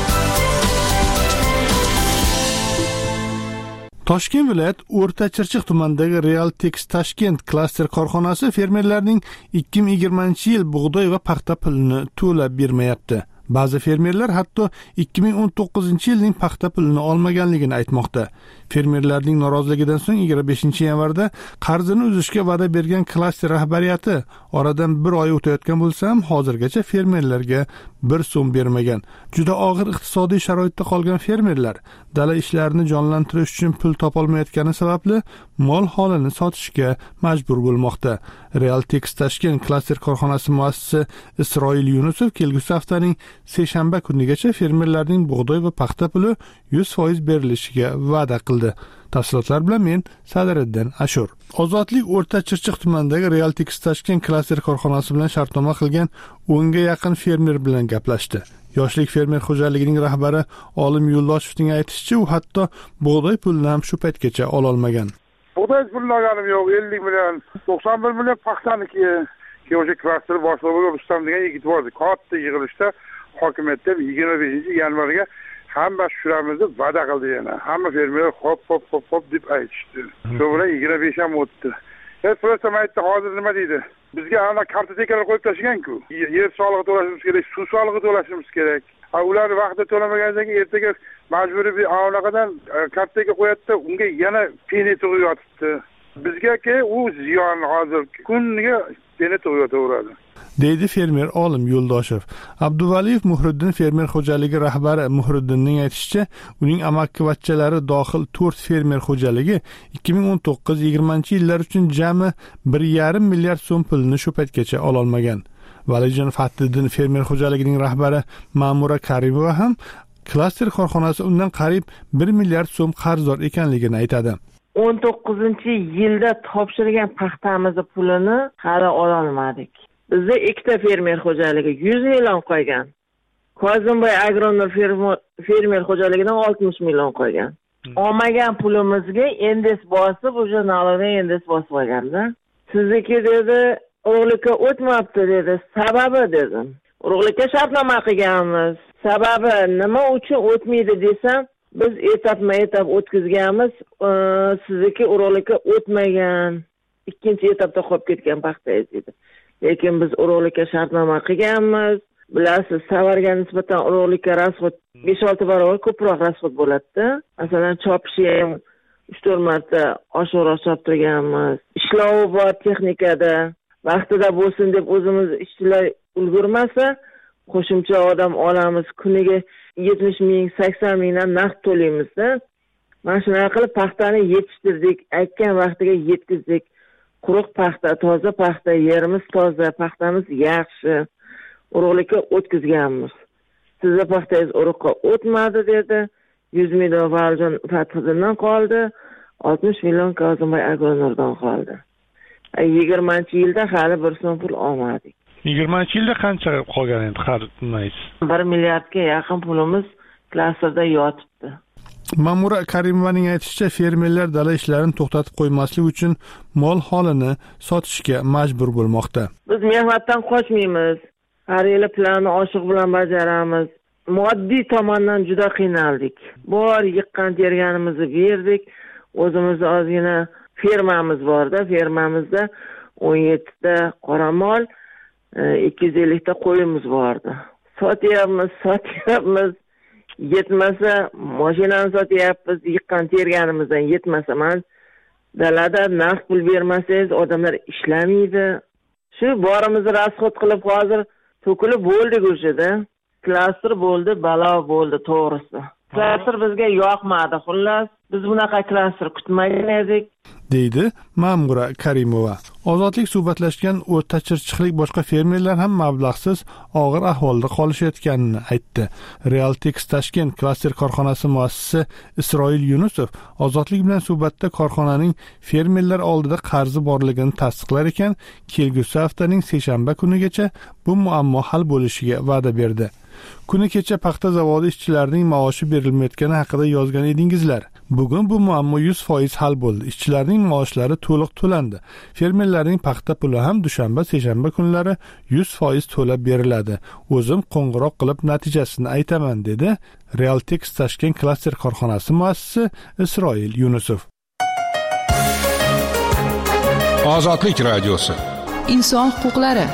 [SPEAKER 2] Toshkent viloyat O'rta Chirchiq tumanidagi Realtex Tashkent klaster korxonasi fermerlarning ikki ming yigirmanchi yil bug'doy va paxta pulini to'lab bermayapti. Ba'zi fermerlar hatto ikki ming o'n to'qqizinchi yilning paxta pulini olmaganligini aytmoqda. Fermerlarning noroziligidan so'ng yigirma beshinchi yanvarda qarzini uzishga va'da bergan klaster rahbariyati oradan bir oy o'tayotgan bo'lsa ham hozirgacha fermerlarga bir so'm bermagan. Juda og'ir iqtisodiy sharoitda qolgan fermerlar dala ishlarini jonlantirish uchun pul topolmayotgani sababli mol holini sotishga majbur bo'lmoqda. Realtex Tashkent klaster korxonasi muassisi Isroil Yunusov kelgusi haftaning seshanba kunigacha fermerlarning bug'doy va paxta puli yuz foiz berilishiga va'da qildi. Tafsilotlar bilan men Sadiriddin Ashur. Ozodlik O'rta Chirchiq tumanidagi Realtix Tashkent klaster korxonasi bilan shartnoma qilgan o'nga yaqin fermer bilan gaplashdi. Yoshlik fermer xo'jaligining rahbari Olim Yo'ldoshevning aytishicha, u hatto bug'doy pulini ham shu paytgacha ola olmagan.
[SPEAKER 10] Bug'doy pulini olganim yo'q, ellik million, to'qson bir million paxtaniki. O'sha klaster boshlig'i Rustam degan yigit bordi. Katta yig'ilishda hokimiyatda yigirma beshinchi yanvarga hamma tushiramiz deb va'da qildi yana. Hamma fermerlar hop hop hop hop deb aytishdi. Shu bilan yigirma besh ham o'tdi. Hech birisi aytdi, hozir nima deydi? Bizga ana kartotekalar qo'yib tashlagan-ku. Yer solig'i to'lashimiz kerak, suv solig'i to'lashimiz kerak. Ularni vaqtida to'lamagandan keyin ertaga majburiy bir anaqadan kartoteka qo'yadi, unga yana peni tug'ib yotibdi. Bizga-ki u ziyon hozir kuniga peni tug'ib yotaveradi.
[SPEAKER 2] deydi fermer Olim Yo'ldoshev. Abduvaliyev Muhriddin fermer xo'jaligi rahbari Muhriddinning aytishicha, uning amakkivachchalari dohil to'rt fermer xo'jaligi ikki ming o'n to'qqiz yigirmanchi yillar uchun jami bir yarim milliard so'm pulni shu paytgacha ola olmagan. Valijon Fattiddin fermer xo'jaligining rahbari Ma'mura Karimova ham klaster korxonasi undan qariyb bir milliard so'm qarzdor ekanligini aytadi.
[SPEAKER 14] o'n to'qqizinchi yilda topshirgan paxtamizning pulini hali ola olmadik. Bizda ikkita fermer xo'jaligi yuz million qo'ygan. Kozimboy Agronor fermer xo'jaligidan oltmish million qo'ygan. Olmagan pulimizga endes bosib, o'sha налогdan endes bosib qo'yganda, sizniki dedi, urug'likka o'tmabdi dedi. Sababi dedim. Urug'likka shartnoma qilganmiz. Sababi nima uchun o'tmaydi desam, biz etapma-etap o'tkazganmiz, sizniki urug'likka o'tmagan. Ikkinchi etapda qolib ketgan paxta edi. Lekin biz urug'likka shartnoma qilganmiz. Bilasiz, savarga nisbatan urug'likka rasxod besh olti barobar ko'proq rasxod bo'ladi. Masalan, chopishi ham uch to'rt marta oshiqroq choptirganmiz. Ishlovi bor texnikada vaqtida bo'lsin deb o'zimiz ishchilar ulgurmasa, qo'shimcha odam olamiz. Kuniga yetmish ming, sakson mingdan naqd to'laymiz-da. Mana shunday qilib paxtani yetishtirdik, aytgan vaqtiga yetkazdik. Quruq paxta, toza paxta, yerimiz toza, paxtamiz yaxshi. Urug'likka o'tkazganmiz. Sizning paxtangiz urug'ga o'tmadi dedi. yuz million Valijon Fathiddindan qoldi, oltmish million Kozimboy Agronordan qoldi. yigirmanchi yilda hali bir so'm pul olmadik.
[SPEAKER 2] yigirmanchi yilda qancha qolgan endi qarinmaysiz?
[SPEAKER 14] bir milliardga yaqin pulimiz klasterda yotibdi.
[SPEAKER 2] Ma'mura Karimovaning aytishicha, fermerlar dala ishlarini to'xtatib qo'ymaslik uchun mol holini sotishga majbur bo'lmoqda.
[SPEAKER 14] Biz mehnatdan qochmaymiz. Har yili planni oshiq bilan bajaramiz. Moddiy tomondan juda qiynaldik. Bor yiqqan terganimizni berdik. O'zimizda ozgina fermamiz borda, fermamizda o'n yettita qoramol, ikki yuz ellik ta qo'yimiz bordi. Sotyapmiz, sotyapmiz. Yetmasa, mashinani sotyapmiz, yiqqan terganimizdan yetmasa, men dalada naqd pul bermasangiz odamlar ishlamaydi. Shu borimizni rasxod qilib hozir to'kilib bo'ldik o'shada. Klaster bo'ldi, balo bo'ldi to'g'risi. Klaster bizga yoqmadi, xullas. Biz bunaqa klaster kutmagan edik,
[SPEAKER 2] deydi Ma'mura Karimova. Ozodlik suhbatlashgan O'rta Chirchiqlik boshqa fermerlar ham mablag'siz og'ir ahvolda qolishayotganini aytdi. Realtix Tashkent klaster korxonasi muassisi Isroil Yunusov Ozodlik bilan suhbatda korxonaning fermerlar oldida qarzi borligini tasdiqlar ekan, kelgusi haftaning seshanba kunigacha bu muammo hal bo'lishiga va'da berdi. Kuni kecha paxta zavodi ishchilarining maoshi berilmayotgani haqida yozgan edingizlar. Bugun bu muammo yuz foiz hal bo'ldi. Ishchilarning maoshlari to'liq to'landi. Fermerlarning paxta puli ham dushanba, seshanba kunlari yuz foiz to'lab beriladi. O'zim qo'ng'iroq qilib natijasini aytaman, dedi Realtix Tashkent klaster korxonasi muassisi Isroil Yunusov.
[SPEAKER 5] Ozodlik radiosi.
[SPEAKER 3] Inson huquqlari.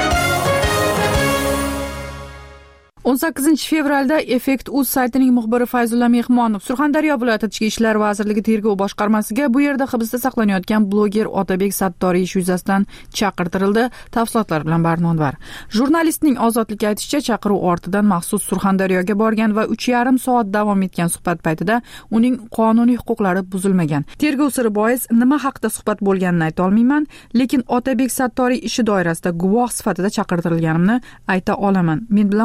[SPEAKER 3] o'n sakkizinchi fevralda Effekt uz saytining muxbiri Fayzulla Mehmonov Surxondaryo viloyati Ichki ishlar vazirligi tergov boshqarmasiga bu yerda hibsda saqlanayotgan bloger Otabek Sattoriy ish yuzasidan chaqirtirildi. Tafsilotlar bilan Barnonvar. Jurnalistning ozodlikka aytishicha, chaqiruv ortidan maxsus Surxondaryoga borgan va uch yarim soat davom etgan suhbat paytida uning qonuniy huquqlari buzilmagan. Tergov siri bois nima haqida suhbat bo'lganini ayta olmayman, lekin Otabek Sattoriy ishi doirasida guvoh sifatida chaqirtirilganimni ayta olaman. Men bilan qonun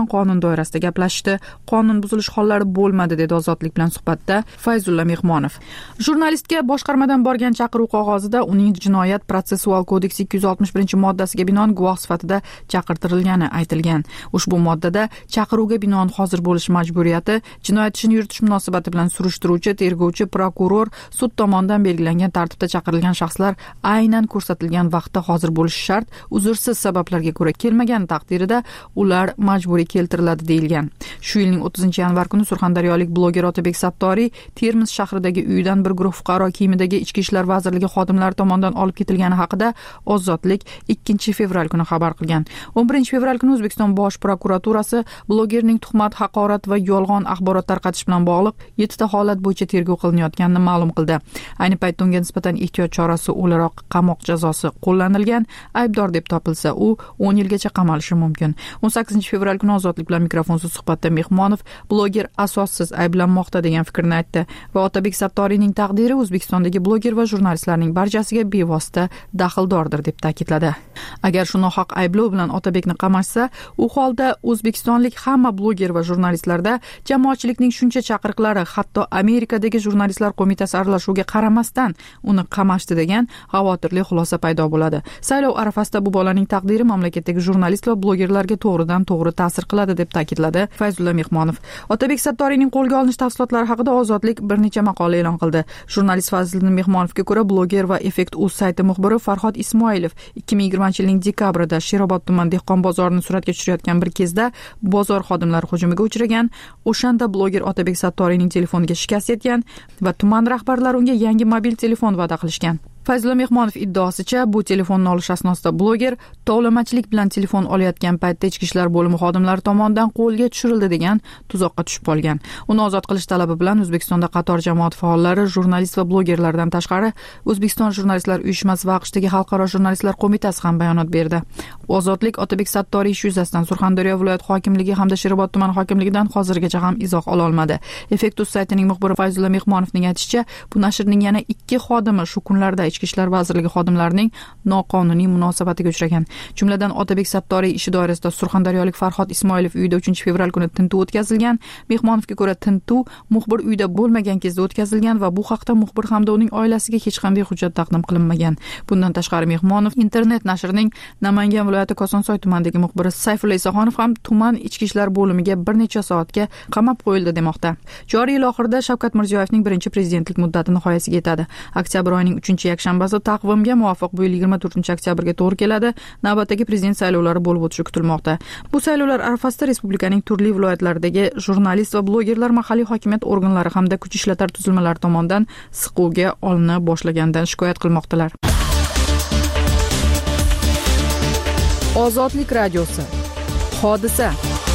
[SPEAKER 3] doirasida gaplashishdi, qonun buzilish hollari bo'lmadi, dedi Ozodlik bilan suhbatda Fayzulla Mehmonov. Jurnalistga boshqarmadan borgan chaqiruv qog'ozida uning jinoyat protsessual kodeksi ikki yuz oltmish birinchi moddasiga binoan guvoh sifatida chaqirtirilgani aytilgan. Ushbu moddada chaqiruvga binoan hozir bo'lish majburiyati, jinoyat ishini yuritish munosabati bilan surishtiruvchi, tergovchi, prokuror, sud tomonidan belgilangan tartibda chaqirilgan shaxslar aynan ko'rsatilgan vaqtda hozir bo'lishi shart, uzrsiz sabablarga ko'ra kelmagan taqdirida ular majburiy keltiriladi deyilgan. Shu yilning o'ttizinchi yanvar kuni surxondaryolik bloger Otabek Sattoriy Termiz shahridagi uyidan bir guruh fuqaro kiyimidagi Ichki ishlar vazirligi xodimlari tomonidan olib ketilgani haqida Ozodlik ikkinchi fevral kuni xabar qilgan. o'n birinchi fevral kuni O'zbekiston Bosh prokuraturasi blogerning tuhmat, haqorat va yolg'on axborot tarqatish bilan bog'liq yettita holat bo'yicha tergov qilinayotganini ma'lum qildi. Ayni paytda unga nisbatan ehtiyot chorasi o'laroq qamoq jazosi qo'llanilgan. Aybdor deb topilsa, u o'n yilgacha qamalishi mumkin. o'n sakkizinchi fevral kuni Ozodlik bilan mikrofonsiz suhbatda Mehmonov bloger asossiz ayblanmoqda degan fikrni aytdi va Otabek Sattoriyning taqdiri O'zbekistondagi bloger va jurnalistlarning barchasiga bevosita daxldordir deb ta'kidladi. Agar shu nohaq ayblov bilan Otabekni qamashsa, u holda O'zbekistonlik hamma bloger va jurnalistlarda jamoatchilikning shuncha chaqiriqlari, hatto Amerikadagi jurnalistlar qo'mitasi aralashuviga qaramasdan uni qamashdi degan xavotirli xulosa paydo bo'ladi. Saylov arafasida bu bolaning taqdiri mamlakatdagi jurnalist va blogerlarga to'g'ridan to'g'ri ta'sir qiladi deb ta'kidladi Fayzulla Mehmonov. Otabek Sattoriyning qo'lga olinish tafsilotlari haqida Ozodlik bir necha maqola e'lon qildi. Jurnalist Fazliddin Mehmonovga ko'ra, bloger va Effekt.uz sayti muxbiri Farhod Ismoilov ikki ming yigirmanchi yilning dekabrida Sherobod tuman dehqon bozorini suratga tushirayotgan bir kezda bozor xodimlari hujumiga uchragan. O'shanda bloger Otabek Sattoriyning telefoniga shikast yetgan va tuman rahbarlari unga yangi mobil telefon va'da qilishgan. Fayzulla Mehmonov iddaosicha, bu telefonni olish asnosida bloger tovlamachilik bilan telefon olayotgan paytda Ichki ishlar bo'limi xodimlari tomonidan qo'lga tushirildi degan tuzoqqa tushib qolgan. Uni ozod qilish talabi bilan O'zbekistonda qator jamoat faollari, jurnalist va blogerlardan tashqari O'zbekiston jurnalistlar uyushmasi va AQShdagi Xalqaro jurnalistlar qo'mitasi ham bayonot berdi. Ozodlik Otabek Sattoriy ish yuzasidan Surxondaryo viloyat hokimligi hamda Sherobod tuman hokimligidan hozirgacha ham izoh ola olmadi. Effekt.uz saytining muxbiri Fayzulla Mehmonovning aytishicha, bu nashrning yana ikki xodimi shu kunlarda Ichki ishlar vazirligi xodimlarining noqonuniy munosabatiga uchragan. Jumladan Otabek Sattoriy ishi doirasida surxondaryolik Farhod Ismoilov uyida uchinchi fevral kuni tintuv o'tkazilgan. Mehmonovga ko'ra, tintuv muxbir uyda bo'lmagan kezda o'tkazilgan va bu haqda muxbir hamda uning oilasiga hech qanday hujjat taqdim qilinmagan. Bundan tashqari Mehmonov internet nashrining Namangan viloyati Kosonsoy tumanidagi muxbiri Sayfulla Isaxonov ham tuman ichki ishlar bo'limiga bir necha soatga qamab qo'yildi demoqda. Joriy yil oxirida Shavkat Mirziyoyevning birinchi prezidentlik muddati nihoyasiga yetadi. Oktyabr oyining uchinchi yakshanbasi taqvimga muvofiq bu yil yigirma to'rtinchi oktyabrga to'g'ri keladi. Navbatdagi prezident saylovlari bo'lib o'tishi kutilmoqda. Bu saylovlar arafasida respublikaning turli viloyatlaridagi jurnalist va blogerlar mahalliy hokimiyat organlari hamda kuch ishlatar tuzilmalari tomonidan siquvga olina boshlaganidan shikoyat qilmoqdalar. Ozodlik radiosi. Hodisa.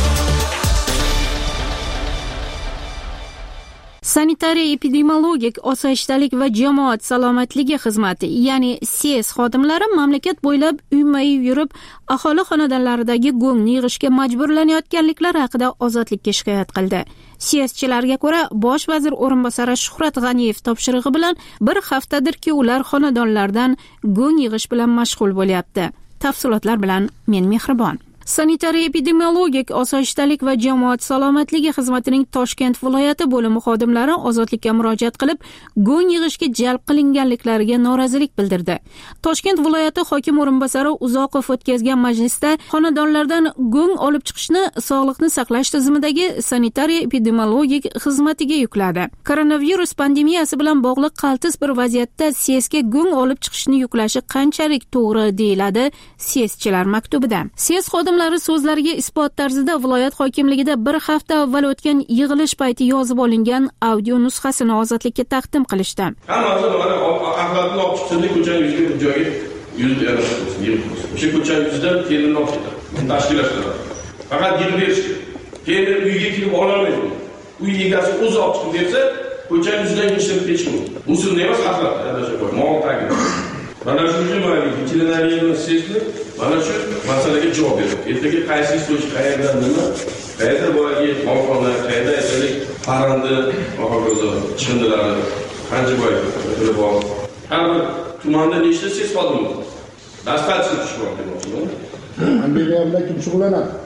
[SPEAKER 1] Sanitariya-epidemiologik osoyishtalik va jamoat salomatligi xizmati, ya'ni S E S xodimlari mamlakat bo'ylab uyma-uy yurib, aholi xonadonlaridagi go'ngni yig'ishga majburlanayotganliklari haqida Ozodlikka shikoyat qildi. S E S'chilarga ko'ra, bosh vazir o'rinbosari Shuhrat G'aniyev topshirig'i bilan bir haftadirki ular xonadonlardan go'ng yig'ish bilan mashg'ul bo'lyapti. Tafsilotlar bilan men Mehribon. Sanitariya-epidemiologik osoyishtalik va jamoat salomatligi xizmatining Toshkent viloyati bo'limi xodimlari Ozodlikka murojaat qilib, go'ng yig'ishga jalb qilinganliklariga norozilik bildirdi. Toshkent viloyati hokim o'rinbosari Uzoqov o'tkazgan majlisda xonadonlardan go'ng olib chiqishni sog'liqni saqlash tizimidagi sanitariya-epidemiologik xizmatiga yukladi. Koronavirus pandemiyasi bilan bog'liq qaltis bir vaziyatda S E S'ga go'ng olib chiqishni yuklashi qanchalik to'g'ri deyiladi S E S'chilar maktubida. S E S xodim so'zlariga isbot tarzida viloyat hokimligida bir hafta avval o'tgan yig'ilish payti yozib olingan audio nusxasini Ozodlikka taqdim qilishdi.
[SPEAKER 15] Hammasi mana axlatni olib chiqishni ko'cha yuziga bir joyga yuzib beramiz. O'sha ko'cha yuzidan kelinni olib ketadi. Tashkillashtiradi. Faqat yil berish kerak. Keyin uyga kelib ololmaydi. Uy egasi o'zi olib chiqib bersa, ko'cha yuzidan ishlab ketish mumkin. Bu sizni emas, axlat, adashib qo'y. Mol tagi. Mana shu uchun mana veterinariyani sezdi. Mana shu masalaga javob berdi. Ertaga qaysi ish qayerdan nima? Qayerda bo'lagi molxona, qayerda aytaylik, parranda, hokazo, chiqindilari, qancha boy qilib bor. Har bir tumanda nechta S E S xodimi bor? Dastavka tushib bor demoqchiman.
[SPEAKER 16] Amerikada kim shug'ullanadi?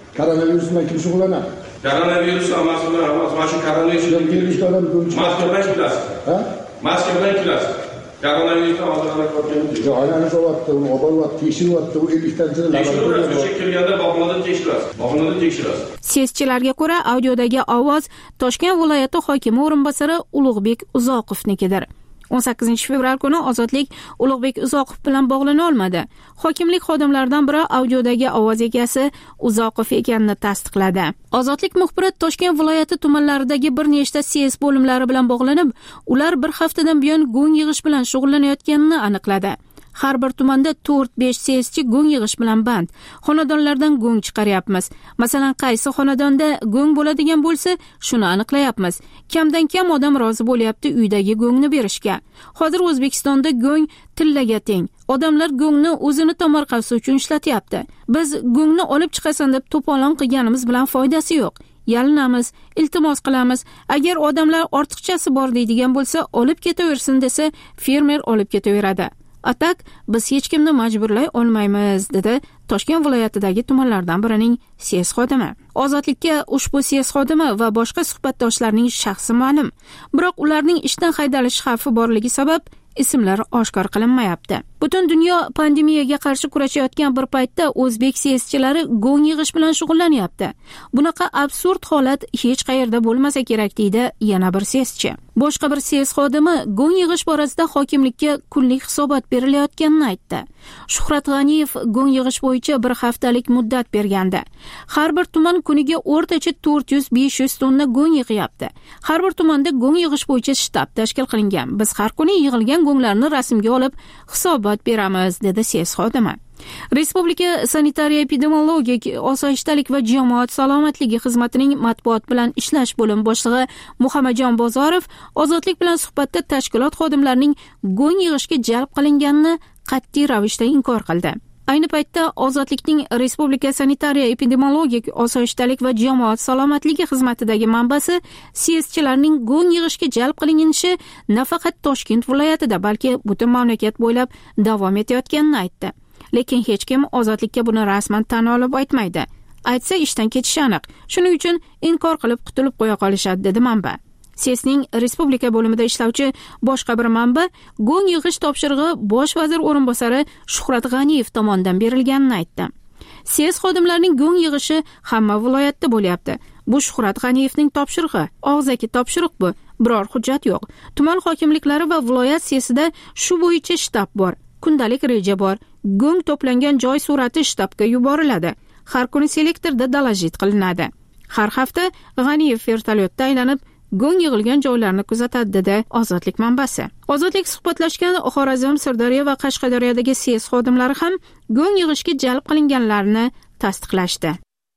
[SPEAKER 16] Koronavirus bilan kim shug'ullanadi?
[SPEAKER 15] Koronavirus emas bilan emas, mana shu koronavirus bilan kelishda odam maska bilan kelasiz. Ha? Maska bilan kelasiz. Koronavirusdan oziqlanib qolganmiz.
[SPEAKER 16] Yo'q, aylanib olyapti, uni oboryapti, tekshiryapti, u elliktanchi
[SPEAKER 15] laboratoriyaga o'sha kelganda bog'xonadan tekshirasiz. Bog'xonadan tekshirasiz.
[SPEAKER 1] Seschilarga ko'ra, audiodagi ovoz Toshkent viloyati hokimi o'rinbosari Ulug'bek Uzoqovnikidir. o'n sakkizinchi fevral kuni Ozodlik Ulug'bek Uzoqov bilan bog'lana olmadi. Hokimlik xodimlaridan biri audiodagi ovoz egasi Uzoqov ekanini tasdiqladi. Ozodlik muxbiri Toshkent viloyati tumanlaridagi bir nechta C S bo'limlari bilan bog'lanib, ular bir haftadan buyon go'ng yig'ish bilan shug'ullanayotganini aniqladi. Har bir tumanda to'rt besh C S chi go'ng yig'ish bilan band. Xonadonlardan go'ng chiqaryapmiz. Masalan, qaysi xonadonda go'ng bo'ladigan bo'lsa, shuni aniqlayapmiz. Kamdan kam odam rozi bo'lyapti uydagi go'ngni berishga. Hozir O'zbekistonda go'ng tillaga teng. Odamlar go'ngni o'zini tomorqasi uchun ishlatyapti. Biz go'ngni olib chiqasan deb to'polon qilganimiz bilan foydasi yo'q. Yalinamiz, iltimos qilamiz. Agar odamlar ortiqchasi bor deydigan bo'lsa, olib ketaversin desa, fermer olib ketaveradi. Atak biz hech kimni majburlay olmaymiz, dedi Toshkent viloyatidagi tumanlardan birining C S xodimi. Ozodlikka ushbu C S xodimi va boshqa suhbatdoshlarning shaxsi ma'lum, biroq ularning ishdan haydalish xavfi borligi sabab ismlari oshkor qilinmayapti. Butun dunyo pandemiyaga qarshi kurashayotgan bir paytda o'zbek C S chilari go'ng yig'ish bilan shug'ullanyapti. Bunaqa absurd holat hech qayerda bo'lmasa kerak, deydi yana bir C S chi. Boshqa bir C S xodimi go'ng yig'ish borasida hokimlikka kunlik hisobot berilayotganini aytdi. Shuhrat G'aniyev go'ng yig'ish bo'yicha bir haftalik muddat bergandi. Har bir tuman kuniga o'rtacha to'rt yuz besh yuz tonna go'ng yig'yapti. Har bir tumanda go'ng yig'ish bo'yicha shtab tashkil qilingan. Biz har kuni yig'ilgan go'nglarni rasmga olib hisobot beramiz, dedi C S xodimi. Respublika sanitariya epidemiologik osoyishtalik va jamoat salomatligi xizmatining matbuot bilan ishlash bo'limi boshlig'i Muhammadjon Bozorov Ozodlik bilan suhbatda tashkilot xodimlarining go'ng yig'ishga jalb qilinganini qat'iy ravishda inkor qildi. Ayni paytda Ozodlikning Respublika sanitariya epidemiologik osoyishtalik va jamoat salomatligi xizmatidagi manbasi C S chilarning go'ng yig'ishga jalb qilinishi nafaqat Toshkent viloyatida, balki butun mamlakat bo'ylab davom etayotganini aytdi. Lekin hech kim Ozodlikka buni rasman tan olib aytmaydi. Aytsa ishdan ketishi aniq. Shuning uchun inkor qilib qutulib qo'ya qolishadi, dedi manba. C S ning respublika bo'limida ishlovchi boshqa bir manba go'ng yig'ish topshirig'i bosh vazir o'rinbosari Shuhrat G'aniyev tomonidan berilganini aytdi. C S xodimlarining go'ng yig'ishi hamma viloyatda bo'lyapti. Bu Shuhrat G'aniyevning topshirig'i, og'zaki topshiriq bu. Biror hujjat yo'q. Tuman hokimliklari va viloyat C S'ida shu bo'yicha shtab bor. Kundalik reja bor. Go'ng to'plangan joy surati shtabga yuboriladi. Har kuni selektorda dalajit qilinadi. Har hafta G'aniyev vertolyotda aylanib go'ng yig'ilgan joylarni kuzatadi, dedi Ozodlik manbasi. Ozodlik suhbatlashgan Xorazm, Sirdaryo va Qashqadaryodagi C S xodimlari ham go'ng yig'ishga jalb qilinganlarini tasdiqlashdi.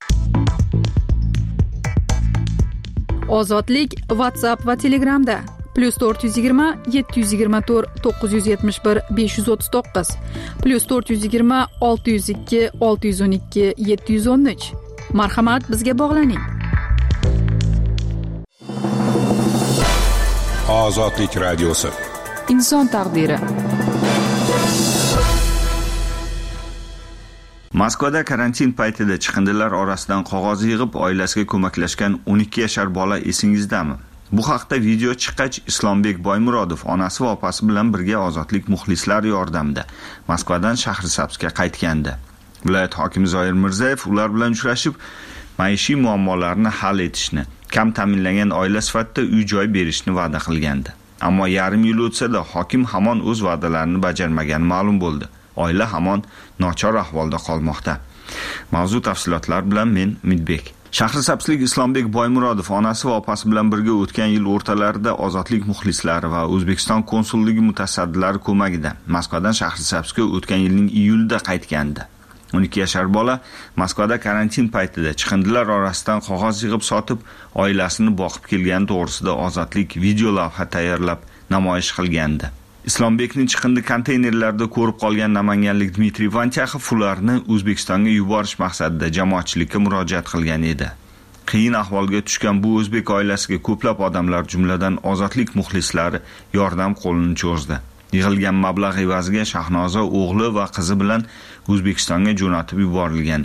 [SPEAKER 3] Ozodlik WhatsApp va Telegramda plus to'rt yuz yigirma yetti yuz yigirma to'rt to'qqiz yuz yetmish bir besh yuz o'ttiz to'qqiz plus to'rt yuz yigirma olti yuz ikki olti yuz o'n ikki yetti yuz o'n uch. Marhamat, bizga bog'laning.
[SPEAKER 5] Ozodlik radiosi.
[SPEAKER 3] Inson taqdiri.
[SPEAKER 17] Moskvada karantin paytida chiqindilar orasidan qog'oz yig'ib oilasiga ko'maklashgan o'n ikki yashar bola esingizdami? Bu haqda video chiqqach, Islombek Boymurodov onasi va opasi bilan birga Ozodlik muxlislari yordamida Moskvadan Shahrisabzga qaytgandi. Viloyat hokimi Zoir Mirzayev ular bilan uchrashib, maishiy muammolarni hal etishni, kam ta'minlangan oila sifatida uy-joy berishni va'da qilgandi. Ammo yarim yil o'tsa-da hokim hamon o'z va'dalarini bajarmagani ma'lum bo'ldi. Oila hamon nochor ahvolda qolmoqda. Mavzu tafsilotlar bilan men Umidbek. Shahrisabzlik Islombek Boymurodov onasi va opasi bilan birga o'tgan yil o'rtalarida Ozodlik muxlislari va O'zbekiston konsulligi mutasaddilari ko'magida Moskvadan Shahrisabzga o'tgan yilning iyulida qaytgandi. o'n ikki yashar bola Moskvada karantin paytida chiqindilar orasidan qog'oz yig'ib sotib, oilasini boqib kelgani to'g'risida Ozodlik video lavha tayyorlab namoyish qilgandi. Islombekning chiqindi konteynerlarda ko'rib qolgan namanganlik Dmitriy Vantyakov ularni O'zbekistonga yuborish maqsadida jamoatchilikka murojaat qilgan edi. Qiyin ahvolga tushgan bu o'zbek oilasiga ko'plab odamlar, jumladan Ozodlik muxlislari yordam qo'lini cho'zdi. Yig'ilgan mablag' evaziga Shahnoza o'g'li va qizi bilan O'zbekistonga jo'natib yuborilgan edi.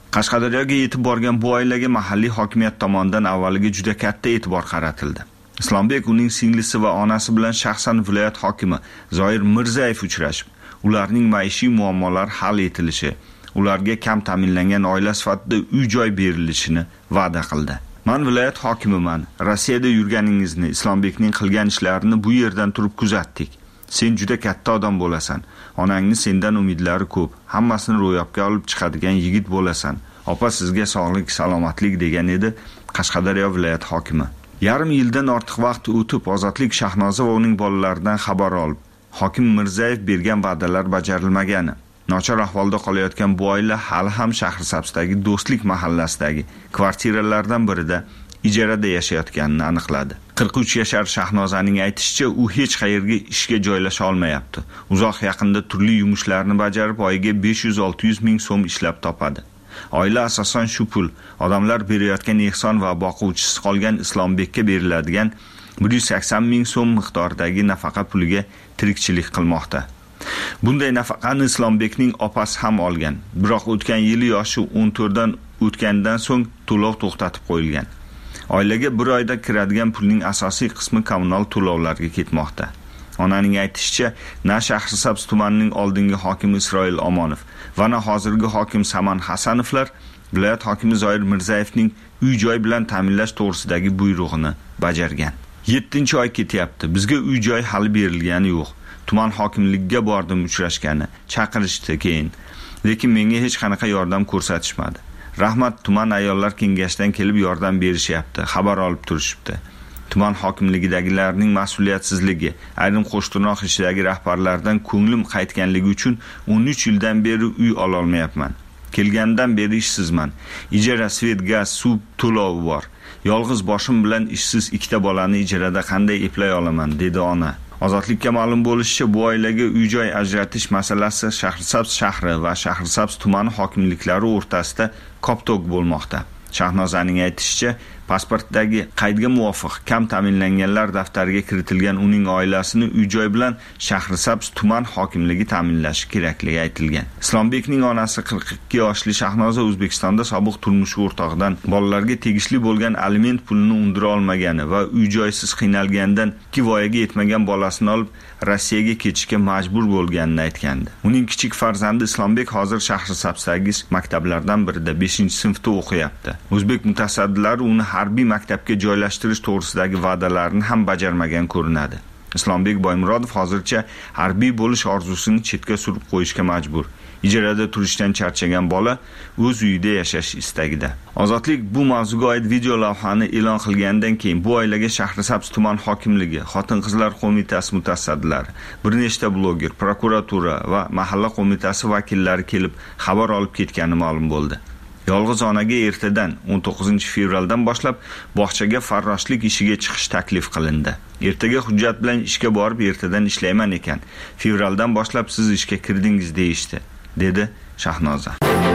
[SPEAKER 17] Qashqadaryoga yetib borgan bu oilaga mahalliy hokimiyat tomonidan avvaliga juda katta e'tibor qaratildi. Islombek uning singlisi va onasi bilan shaxsan viloyat hokimi Zoir Mirzayev uchrashib, ularning maishiy muammolari hal etilishi, ularga kam ta'minlangan oila sifatida uy-joy berilishini va'da qildi. Men viloyat hokimiman. Rossiyada yurganingizni, Islombekning qilgan ishlarini bu yerdan turib kuzatdik. Sen juda katta odam bo'lasan. Onangni sendan umidlari ko'p. Hammasini ro'yobga olib chiqadigan yigit bo'lasan. Opa sizga sog'lik, salomatlik degan edi Qashqadaryo viloyat hokimi. Yarim yildan ortiq vaqt o'tib Ozodlik Shahnoza va uning bolalaridan xabar olib, hokim Mirzayev bergan va'dalar bajarilmagani, nochor ahvolda qolayotgan bu oila hali ham Shahrisabzdagi Do'stlik mahallasidagi kvartiralardan birida ijarada yashayotganini aniqladi. qirq uch yashar Shahnozaning aytishicha, u hech qayerga ishga joylasha olmayapti. Uzoq yaqinda turli yumushlarni bajarib, oyiga besh yuz olti yuz ming so'm ishlab topadi. Oila asosan shu pul, odamlar berayotgan ehson va boquvchisiz qolgan Islombekka beriladigan bir yuz sakson ming so'm miqdoridagi nafaqa puliga tirikchilik qilmoqda. Bunday nafaqani Islombekning opasi ham olgan. Biroq o'tgan yili yoshi o'n to'rtdan o'tgandan so'ng to'lov to'xtatib qo'yilgan. Oilaga bir oyda kiradigan pulning asosiy qismi kommunal to'lovlarga ketmoqda. Onaning aytishicha, na Shahrisabz tumanining oldingi hokimi Isroil Omonov va na hozirgi hokim Saman Hasanovlar viloyat hokimi Zoir Mirzayevning uy-joy bilan ta'minlash to'g'risidagi buyrug'ini bajargan. yettinchi oy ketyapti. Bizga uy-joy hali berilgani yo'q. Tuman hokimligiga bordim, uchrashgani, chaqirishdi keyin. Lekin menga hech qanaqa yordam ko'rsatishmadi. Rahmat, tuman ayollar kengashidan kelib yordam berishyapti, xabar olib turishibdi. Tuman hokimligidagilarning mas'uliyatsizligi, ayrim qo'shtirnoq ishidagi rahbarlardan ko'nglim qaytganligi uchun o'n uch yildan beri uy ola olmayapman. Kelgandan beri ishsizman. Ijara, svet, gaz, suv to'lovi bor. Yolg'iz boshim bilan ishsiz ikkita bolani ijarada qanday eplay olaman, dedi ona. Ozodlikka ma'lum bo'lishicha, bu oilaga uy-joy ajratish masalasi Shahrisabz shahri va Shahrisabz tumani hokimliklari o'rtasida koptok bo'lmoqda. Shahnozaning aytishicha, pasportdagi qaydga muvofiq kam ta'minlanganlar daftariga kiritilgan uning oilasini uy-joy bilan Shahrisabz tuman hokimligi ta'minlashi kerakligi aytilgan. Islombekning onasi qirq ikki yoshli Shahnoza O'zbekistonda sobiq turmush o'rtog'idan bolalarga tegishli bo'lgan aliment pulini undira olmagani va uy-joysiz qiynalgandan ikki voyaga yetmagan bolasini olib Rossiyaga ketishga majbur bo'lganini aytgandi. Uning kichik farzandi Islombek hozir Shahrisabzdagi maktablardan birida beshinchi sinfda o'qiyapti. O'zbek mutasaddilari uni harbiy maktabga joylashtirish to'g'risidagi va'dalarni ham bajarmagan ko'rinadi. Islombek Boymurodov hozircha harbiy bo'lish orzusini chetga surib qo'yishga majbur. Ijarada turishdan charchagan bola o'z uyida yashash istagida. Ozodlik bu mavzuga oid video lavhani e'lon qilgandan keyin bu oilaga Shahrisabz tuman hokimligi, Xotin-qizlar qo'mitasi mutasaddilari, bir nechta bloger, prokuratura va mahalla qo'mitasi vakillari kelib xabar olib ketgani ma'lum bo'ldi. Yolg'iz onaga ertadan o'n to'qqizinchi fevraldan boshlab bog'chaga farroshlik ishiga chiqish taklif qilindi. Ertaga hujjat bilan ishga borib ertadan ishlayman ekan. Fevraldan boshlab siz ishga kirdingiz deyishdi, dedi Shahnoza.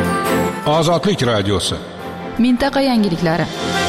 [SPEAKER 5] Ozodlik radiosi.
[SPEAKER 3] Mintaqa yangiliklari.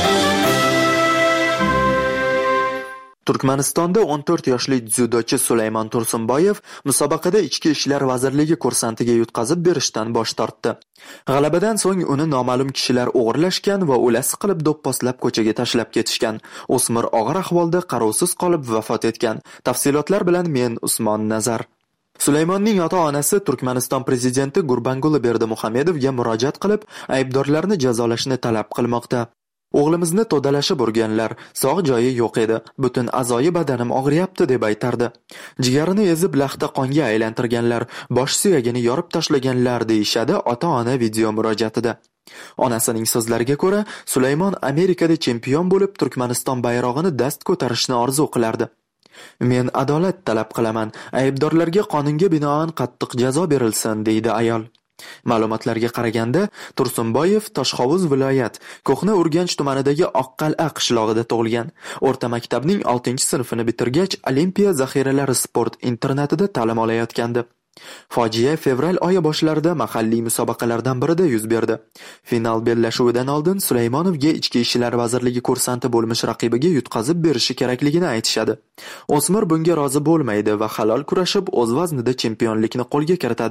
[SPEAKER 6] Turkmanistonda o'n to'rt yoshli dzyudochi Sulaymon Tursunboyev musobaqada Ichki ishlar vazirligi kursantiga yutqazib berishdan bosh tortdi. G'alabadan so'ng uni noma'lum kishilar o'g'irlashgan va o'lasi qilib do'pposlab ko'chaga tashlab ketishgan. O'smir og'ir ahvolda qarovsiz qolib vafot etgan. Tafsilotlar bilan men Usmon Nazar. Sulaymonning ota-onasi Turkmaniston prezidenti Gurbanguli Berdimuhamedovga murojaat qilib, aybdorlarni jazolashni talab qilmoqda. O'g'limizni to'dalashib urganlar, sog' joyi yo'q edi. Butun a'zoyi badanim og'riyapti deb aytardi. Jigarini ezib laxta qonga aylantirganlar, bosh suyagini yorib tashlaganlar deyishadi ota-ona video murojaatida. Onasining so'zlariga ko'ra, Sulaymon Amerikada chempion bo'lib Turkmaniston bayrog'ini dast ko'tarishni orzu qilardi. Men adolat talab qilaman. Aybdorlarga qonunga binoan qattiq jazo berilsin, deydi ayol. Ma'lumotlarga qaraganda, Tursunboyev Toshxovuz viloyat Ko'hna Urganch tumanidagi Oqqal'a qishlog'ida tug'ilgan. O'rta maktabning oltinchi sinfini bitirgach, Olimpiya zaxiralari sport internatida ta'lim olayotgandi. Fojia fevral oyi boshlarida mahalliy musobaqalardan birida yuz berdi. Final bellashuvidan oldin Sulaymonovga Ichki ishlar vazirligi kursanti bo'lmish raqibiga yutqazib berishi kerakligini aytishadi. O'smir bunga rozi bo'lmaydi va halol kurashib o'z vaznida chempionlikni qo'lga kiritadi.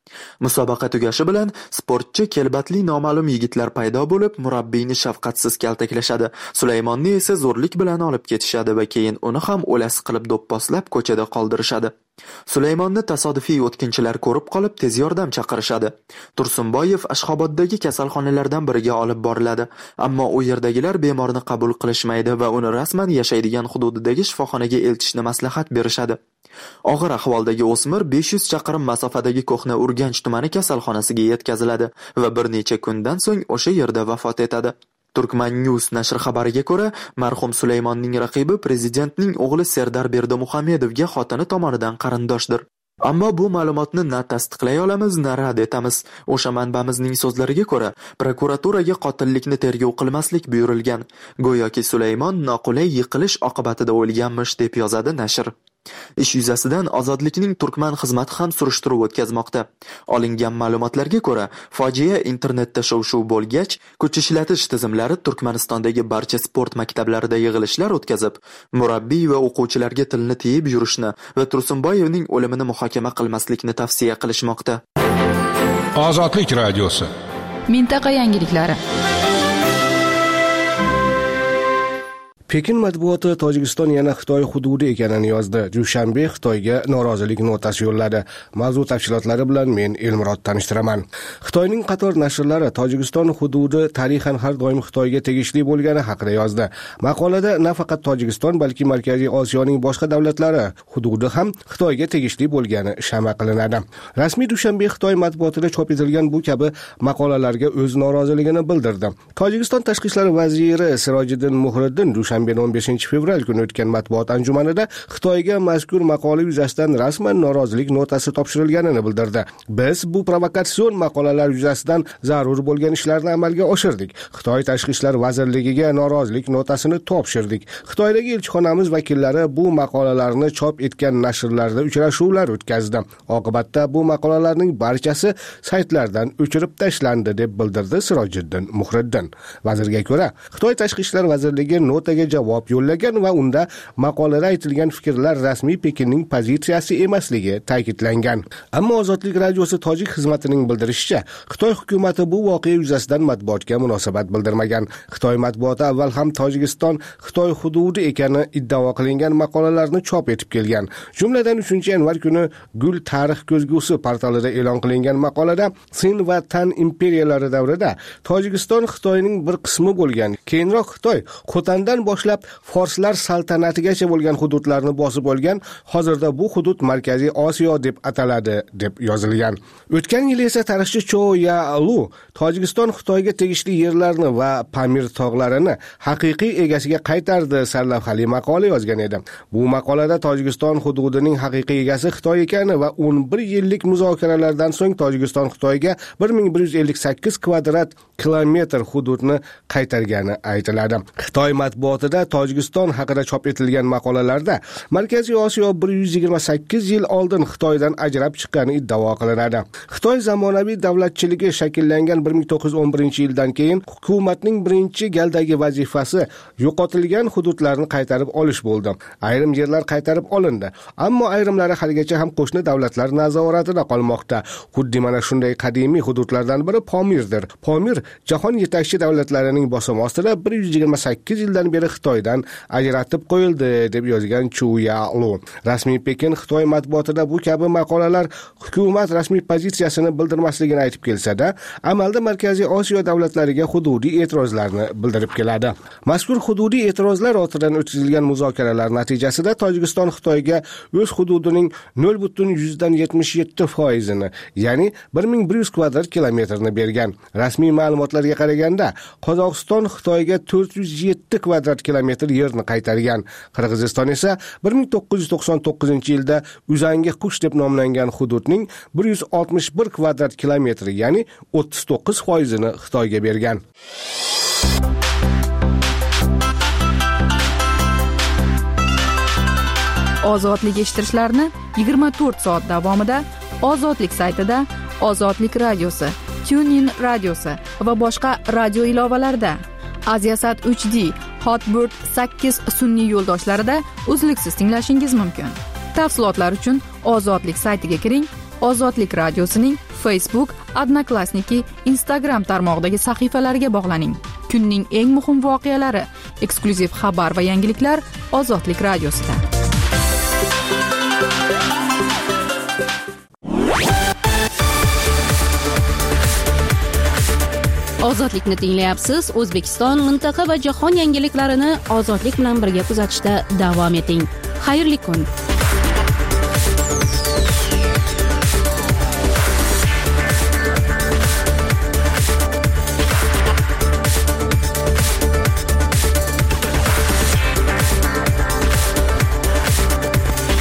[SPEAKER 6] Musobaqa tugashi bilan sportchi kelbatli noma'lum yigitlar paydo bo'lib, murabbiyni shafqatsiz kaltaklashadi. Sulaymonni esa zo'rlik bilan olib ketishadi va keyin uni ham o'lasi qilib do'pposlab ko'chada qoldirishadi. Sulaymonni tasodifiy o'tkinchilar ko'rib qolib tez yordam chaqirishadi. Tursunboyev Ashxoboddagi kasalxonalardan biriga olib boriladi, ammo u yerdagilar bemorni qabul qilishmaydi va uni rasman yashaydigan hududidagi shifoxonaga eltishni maslahat berishadi. Og'ir ahvoldagi o'smir besh yuz chaqirim masofadagi Ko'hna Urganch tumani kasalxonasiga yetkaziladi va bir necha kundan so'ng o'sha yerda vafot etadi. Turkman News nashri xabariga ko'ra, marhum Sulaymonning raqibi prezidentning o'g'li Serdar Berdimuhamedovga xotini tomonidan qarindoshdir. Ammo bu ma'lumotni na tasdiqlay olamiz, na rad etamiz. O'sha manbamizning so'zlariga ko'ra, prokuraturaga qotillikni tergov qilmaslik buyurilgan. Go'yoki Sulaymon noqulay yiqilish oqibatida o'lganmish deb yozadi nashr. Ish yuzasidan Ozodlikning Turkman xizmati ham surishtiruv o'tkazmoqda. Olingan ma'lumotlarga ko'ra, fojia internetda shov-shuv bo'lgach, kuch ishlatish tizimlari Turkmanistondagi barcha sport maktablarida yig'ilishlar o'tkazib, murabbiy va o'quvchilarga tilni tiyib yurishni va Tursunboyevning o'limini muhokama qilmaslikni tavsiya qilishmoqda.
[SPEAKER 5] Ozodlik radiosi.
[SPEAKER 3] Mintaqa yangiliklari.
[SPEAKER 4] Pekin matbuoti Tojikiston yana Xitoy hududi ekanini yozdi. Dushanbe Xitoyga norozilik notasi yo'lladi. Mavzu tafsilotlari bilan men Elmurod tanishtiraman. Xitoyning qator nashrlari Tojikiston hududi tarixan har doim Xitoyga tegishli bo'lgani haqida yozdi. Maqolada nafaqat Tojikiston, balki Markaziy Osiyoning boshqa davlatlari hududi ham Xitoyga tegishli bo'lgani shama qilinadi. Rasmiy Dushanbe Xitoy matbuotida chop etilgan bu kabi maqolalarga o'z noroziligini bildirdi. Tojikiston tashqi ishlar vaziri Sirojiddin Muhriddin Dushanbe o'n beshinchi fevral kuni o'tgan matbuot anjumanida Xitoyga mazkur maqola yuzasidan rasman norozilik notasi topshirilganini bildirdi. Biz bu provokatsion maqolalar yuzasidan zarur bo'lgan ishlarni amalga oshirdik. Xitoy tashqi ishlar vazirligiga norozilik notasini topshirdik. Xitoydagi elchixonamiz vakillari bu maqolalarni chop etgan nashrlarda uchrashuvlar o'tkazdi. Oqibatda bu maqolalarning barchasi saytlardan o'chirib tashlandi deb bildirdi Sirojiddin Muhriddin. Vazirga ko'ra, Xitoy tashqi ishlar vazirligi notaga javob yo'llagan va unda maqolada aytilgan fikrlar rasmiy Pekinning pozitsiyasi emasligi ta'kidlangan. Ammo Ozodlik radiosi tojik xizmatining bildirishicha, Xitoy hukumatı bu voqea yuzasidan matbuotga munosabat bildirmagan. Xitoy matbuoti avval ham Tojikiston Xitoy hududi ekani iddao qilingan maqolalarni chop etib kelgan. Jumladan uchinchi yanvar kuni Gul tarix ko'zgusi portalida e'lon qilingan maqolada Sin va Tan imperiyalari davrida Tojikiston Xitoyning bir qismi bo'lgan. Keyinroq Xitoy Qo'tandan boshlab forslar saltanatigacha bo'lgan hududlarni bosib olgan. Hozirda bu hudud Markaziy Osiyo deb ataladi deb yozilgan. O'tgan yil esa tarixchi Cho Ya-Lu Tojikiston Xitoyga tegishli yerlarni va Pamir tog'larini haqiqiy egasiga qaytardi sarlavhali maqola yozgan edi. Bu maqolada Tojikiston hududining haqiqiy egasi Xitoy ekani va o'n bir yillik muzokaralardan so'ng Tojikiston Xitoyga bir ming bir yuz ellik sakkiz kvadrat kilometr hududni qaytargani aytiladi. Xitoy matbuotida Tojikiston haqida chop etilgan maqolalarda Markaziy Osiyo bir yuz yigirma sakkiz yil oldin Xitoydan ajrab chiqqani iddao qilinadi. Xitoy zamonaviy davlatchiligi shakllangan bir ming to'qqiz yuz o'n birinchi yildan keyin hukumatning birinchi galdagi vazifasi yo'qotilgan hududlarni qaytarib olish bo'ldi. Ayrim yerlar qaytarib olindi, ammo ayrimlari haligacha ham qo'shni davlatlar nazoratida qolmoqda. Xuddi mana shunday qadimiy hududlardan biri Pomirdir. Pomir jahon yetakchi davlatlarining bosimi ostida bir yuz yigirma sakkiz yildan beri Xitoydan ajratib qo'yildi deb yozgan Chu Ya-Lu. Rasmiy Pekin Xitoy matbuotida bu kabi maqolalar hukumat rasmiy pozitsiyasini bildirmasligini aytib kelsa-da, amalda Markaziy Osiyo davlatlariga hududiy e'tirozlarni bildirib keladi. Mazkur hududiy e'tirozlar ortidan o'tkazilgan muzokaralar natijasida Tojikiston Xitoyga o'z hududining nol butun yuzdan yetmish yetti foizini, ya'ni bir ming bir yuz kvadrat kilometrni bergan. Rasmiy ma'lumotlarga qaraganda, Qozog'iston Xitoyga to'rt yuz yetti kvadrat kilometr yerni qaytargan. Qirg'iziston esa bir ming to'qqiz yuz to'qson to'qqizinchi yilda Uzangi Qush deb nomlangan hududning bir yuz oltmish bir kvadrat kilometr, ya'ni o'ttiz to'qqiz foizini Xitoyga bergan.
[SPEAKER 3] Ozodlik eshittirishlarni yigirma to'rt soat davomida Ozodlik saytida, Ozodlik radiosi, TuneIn radiosi va boshqa radio ilovalarida, Aziasat uch D, Hotbird sakkiz sun'iy yo'ldoshlarida uzluksiz tinglashingiz mumkin. Tafsilotlar uchun Ozodlik saytiga kiring, Ozodlik radiosining Facebook, Odnoklassniki, Instagram tarmog'idagi sahifalariga bog'laning. Kunning eng muhim voqealari, eksklyuziv xabar va yangiliklar Ozodlik radiosida.
[SPEAKER 1] Ozodlikni tinglayapsiz. O'zbekiston, mintaqa va jahon yangiliklarini Ozodlik bilan birga kuzatishda davom eting. Xayrli kun.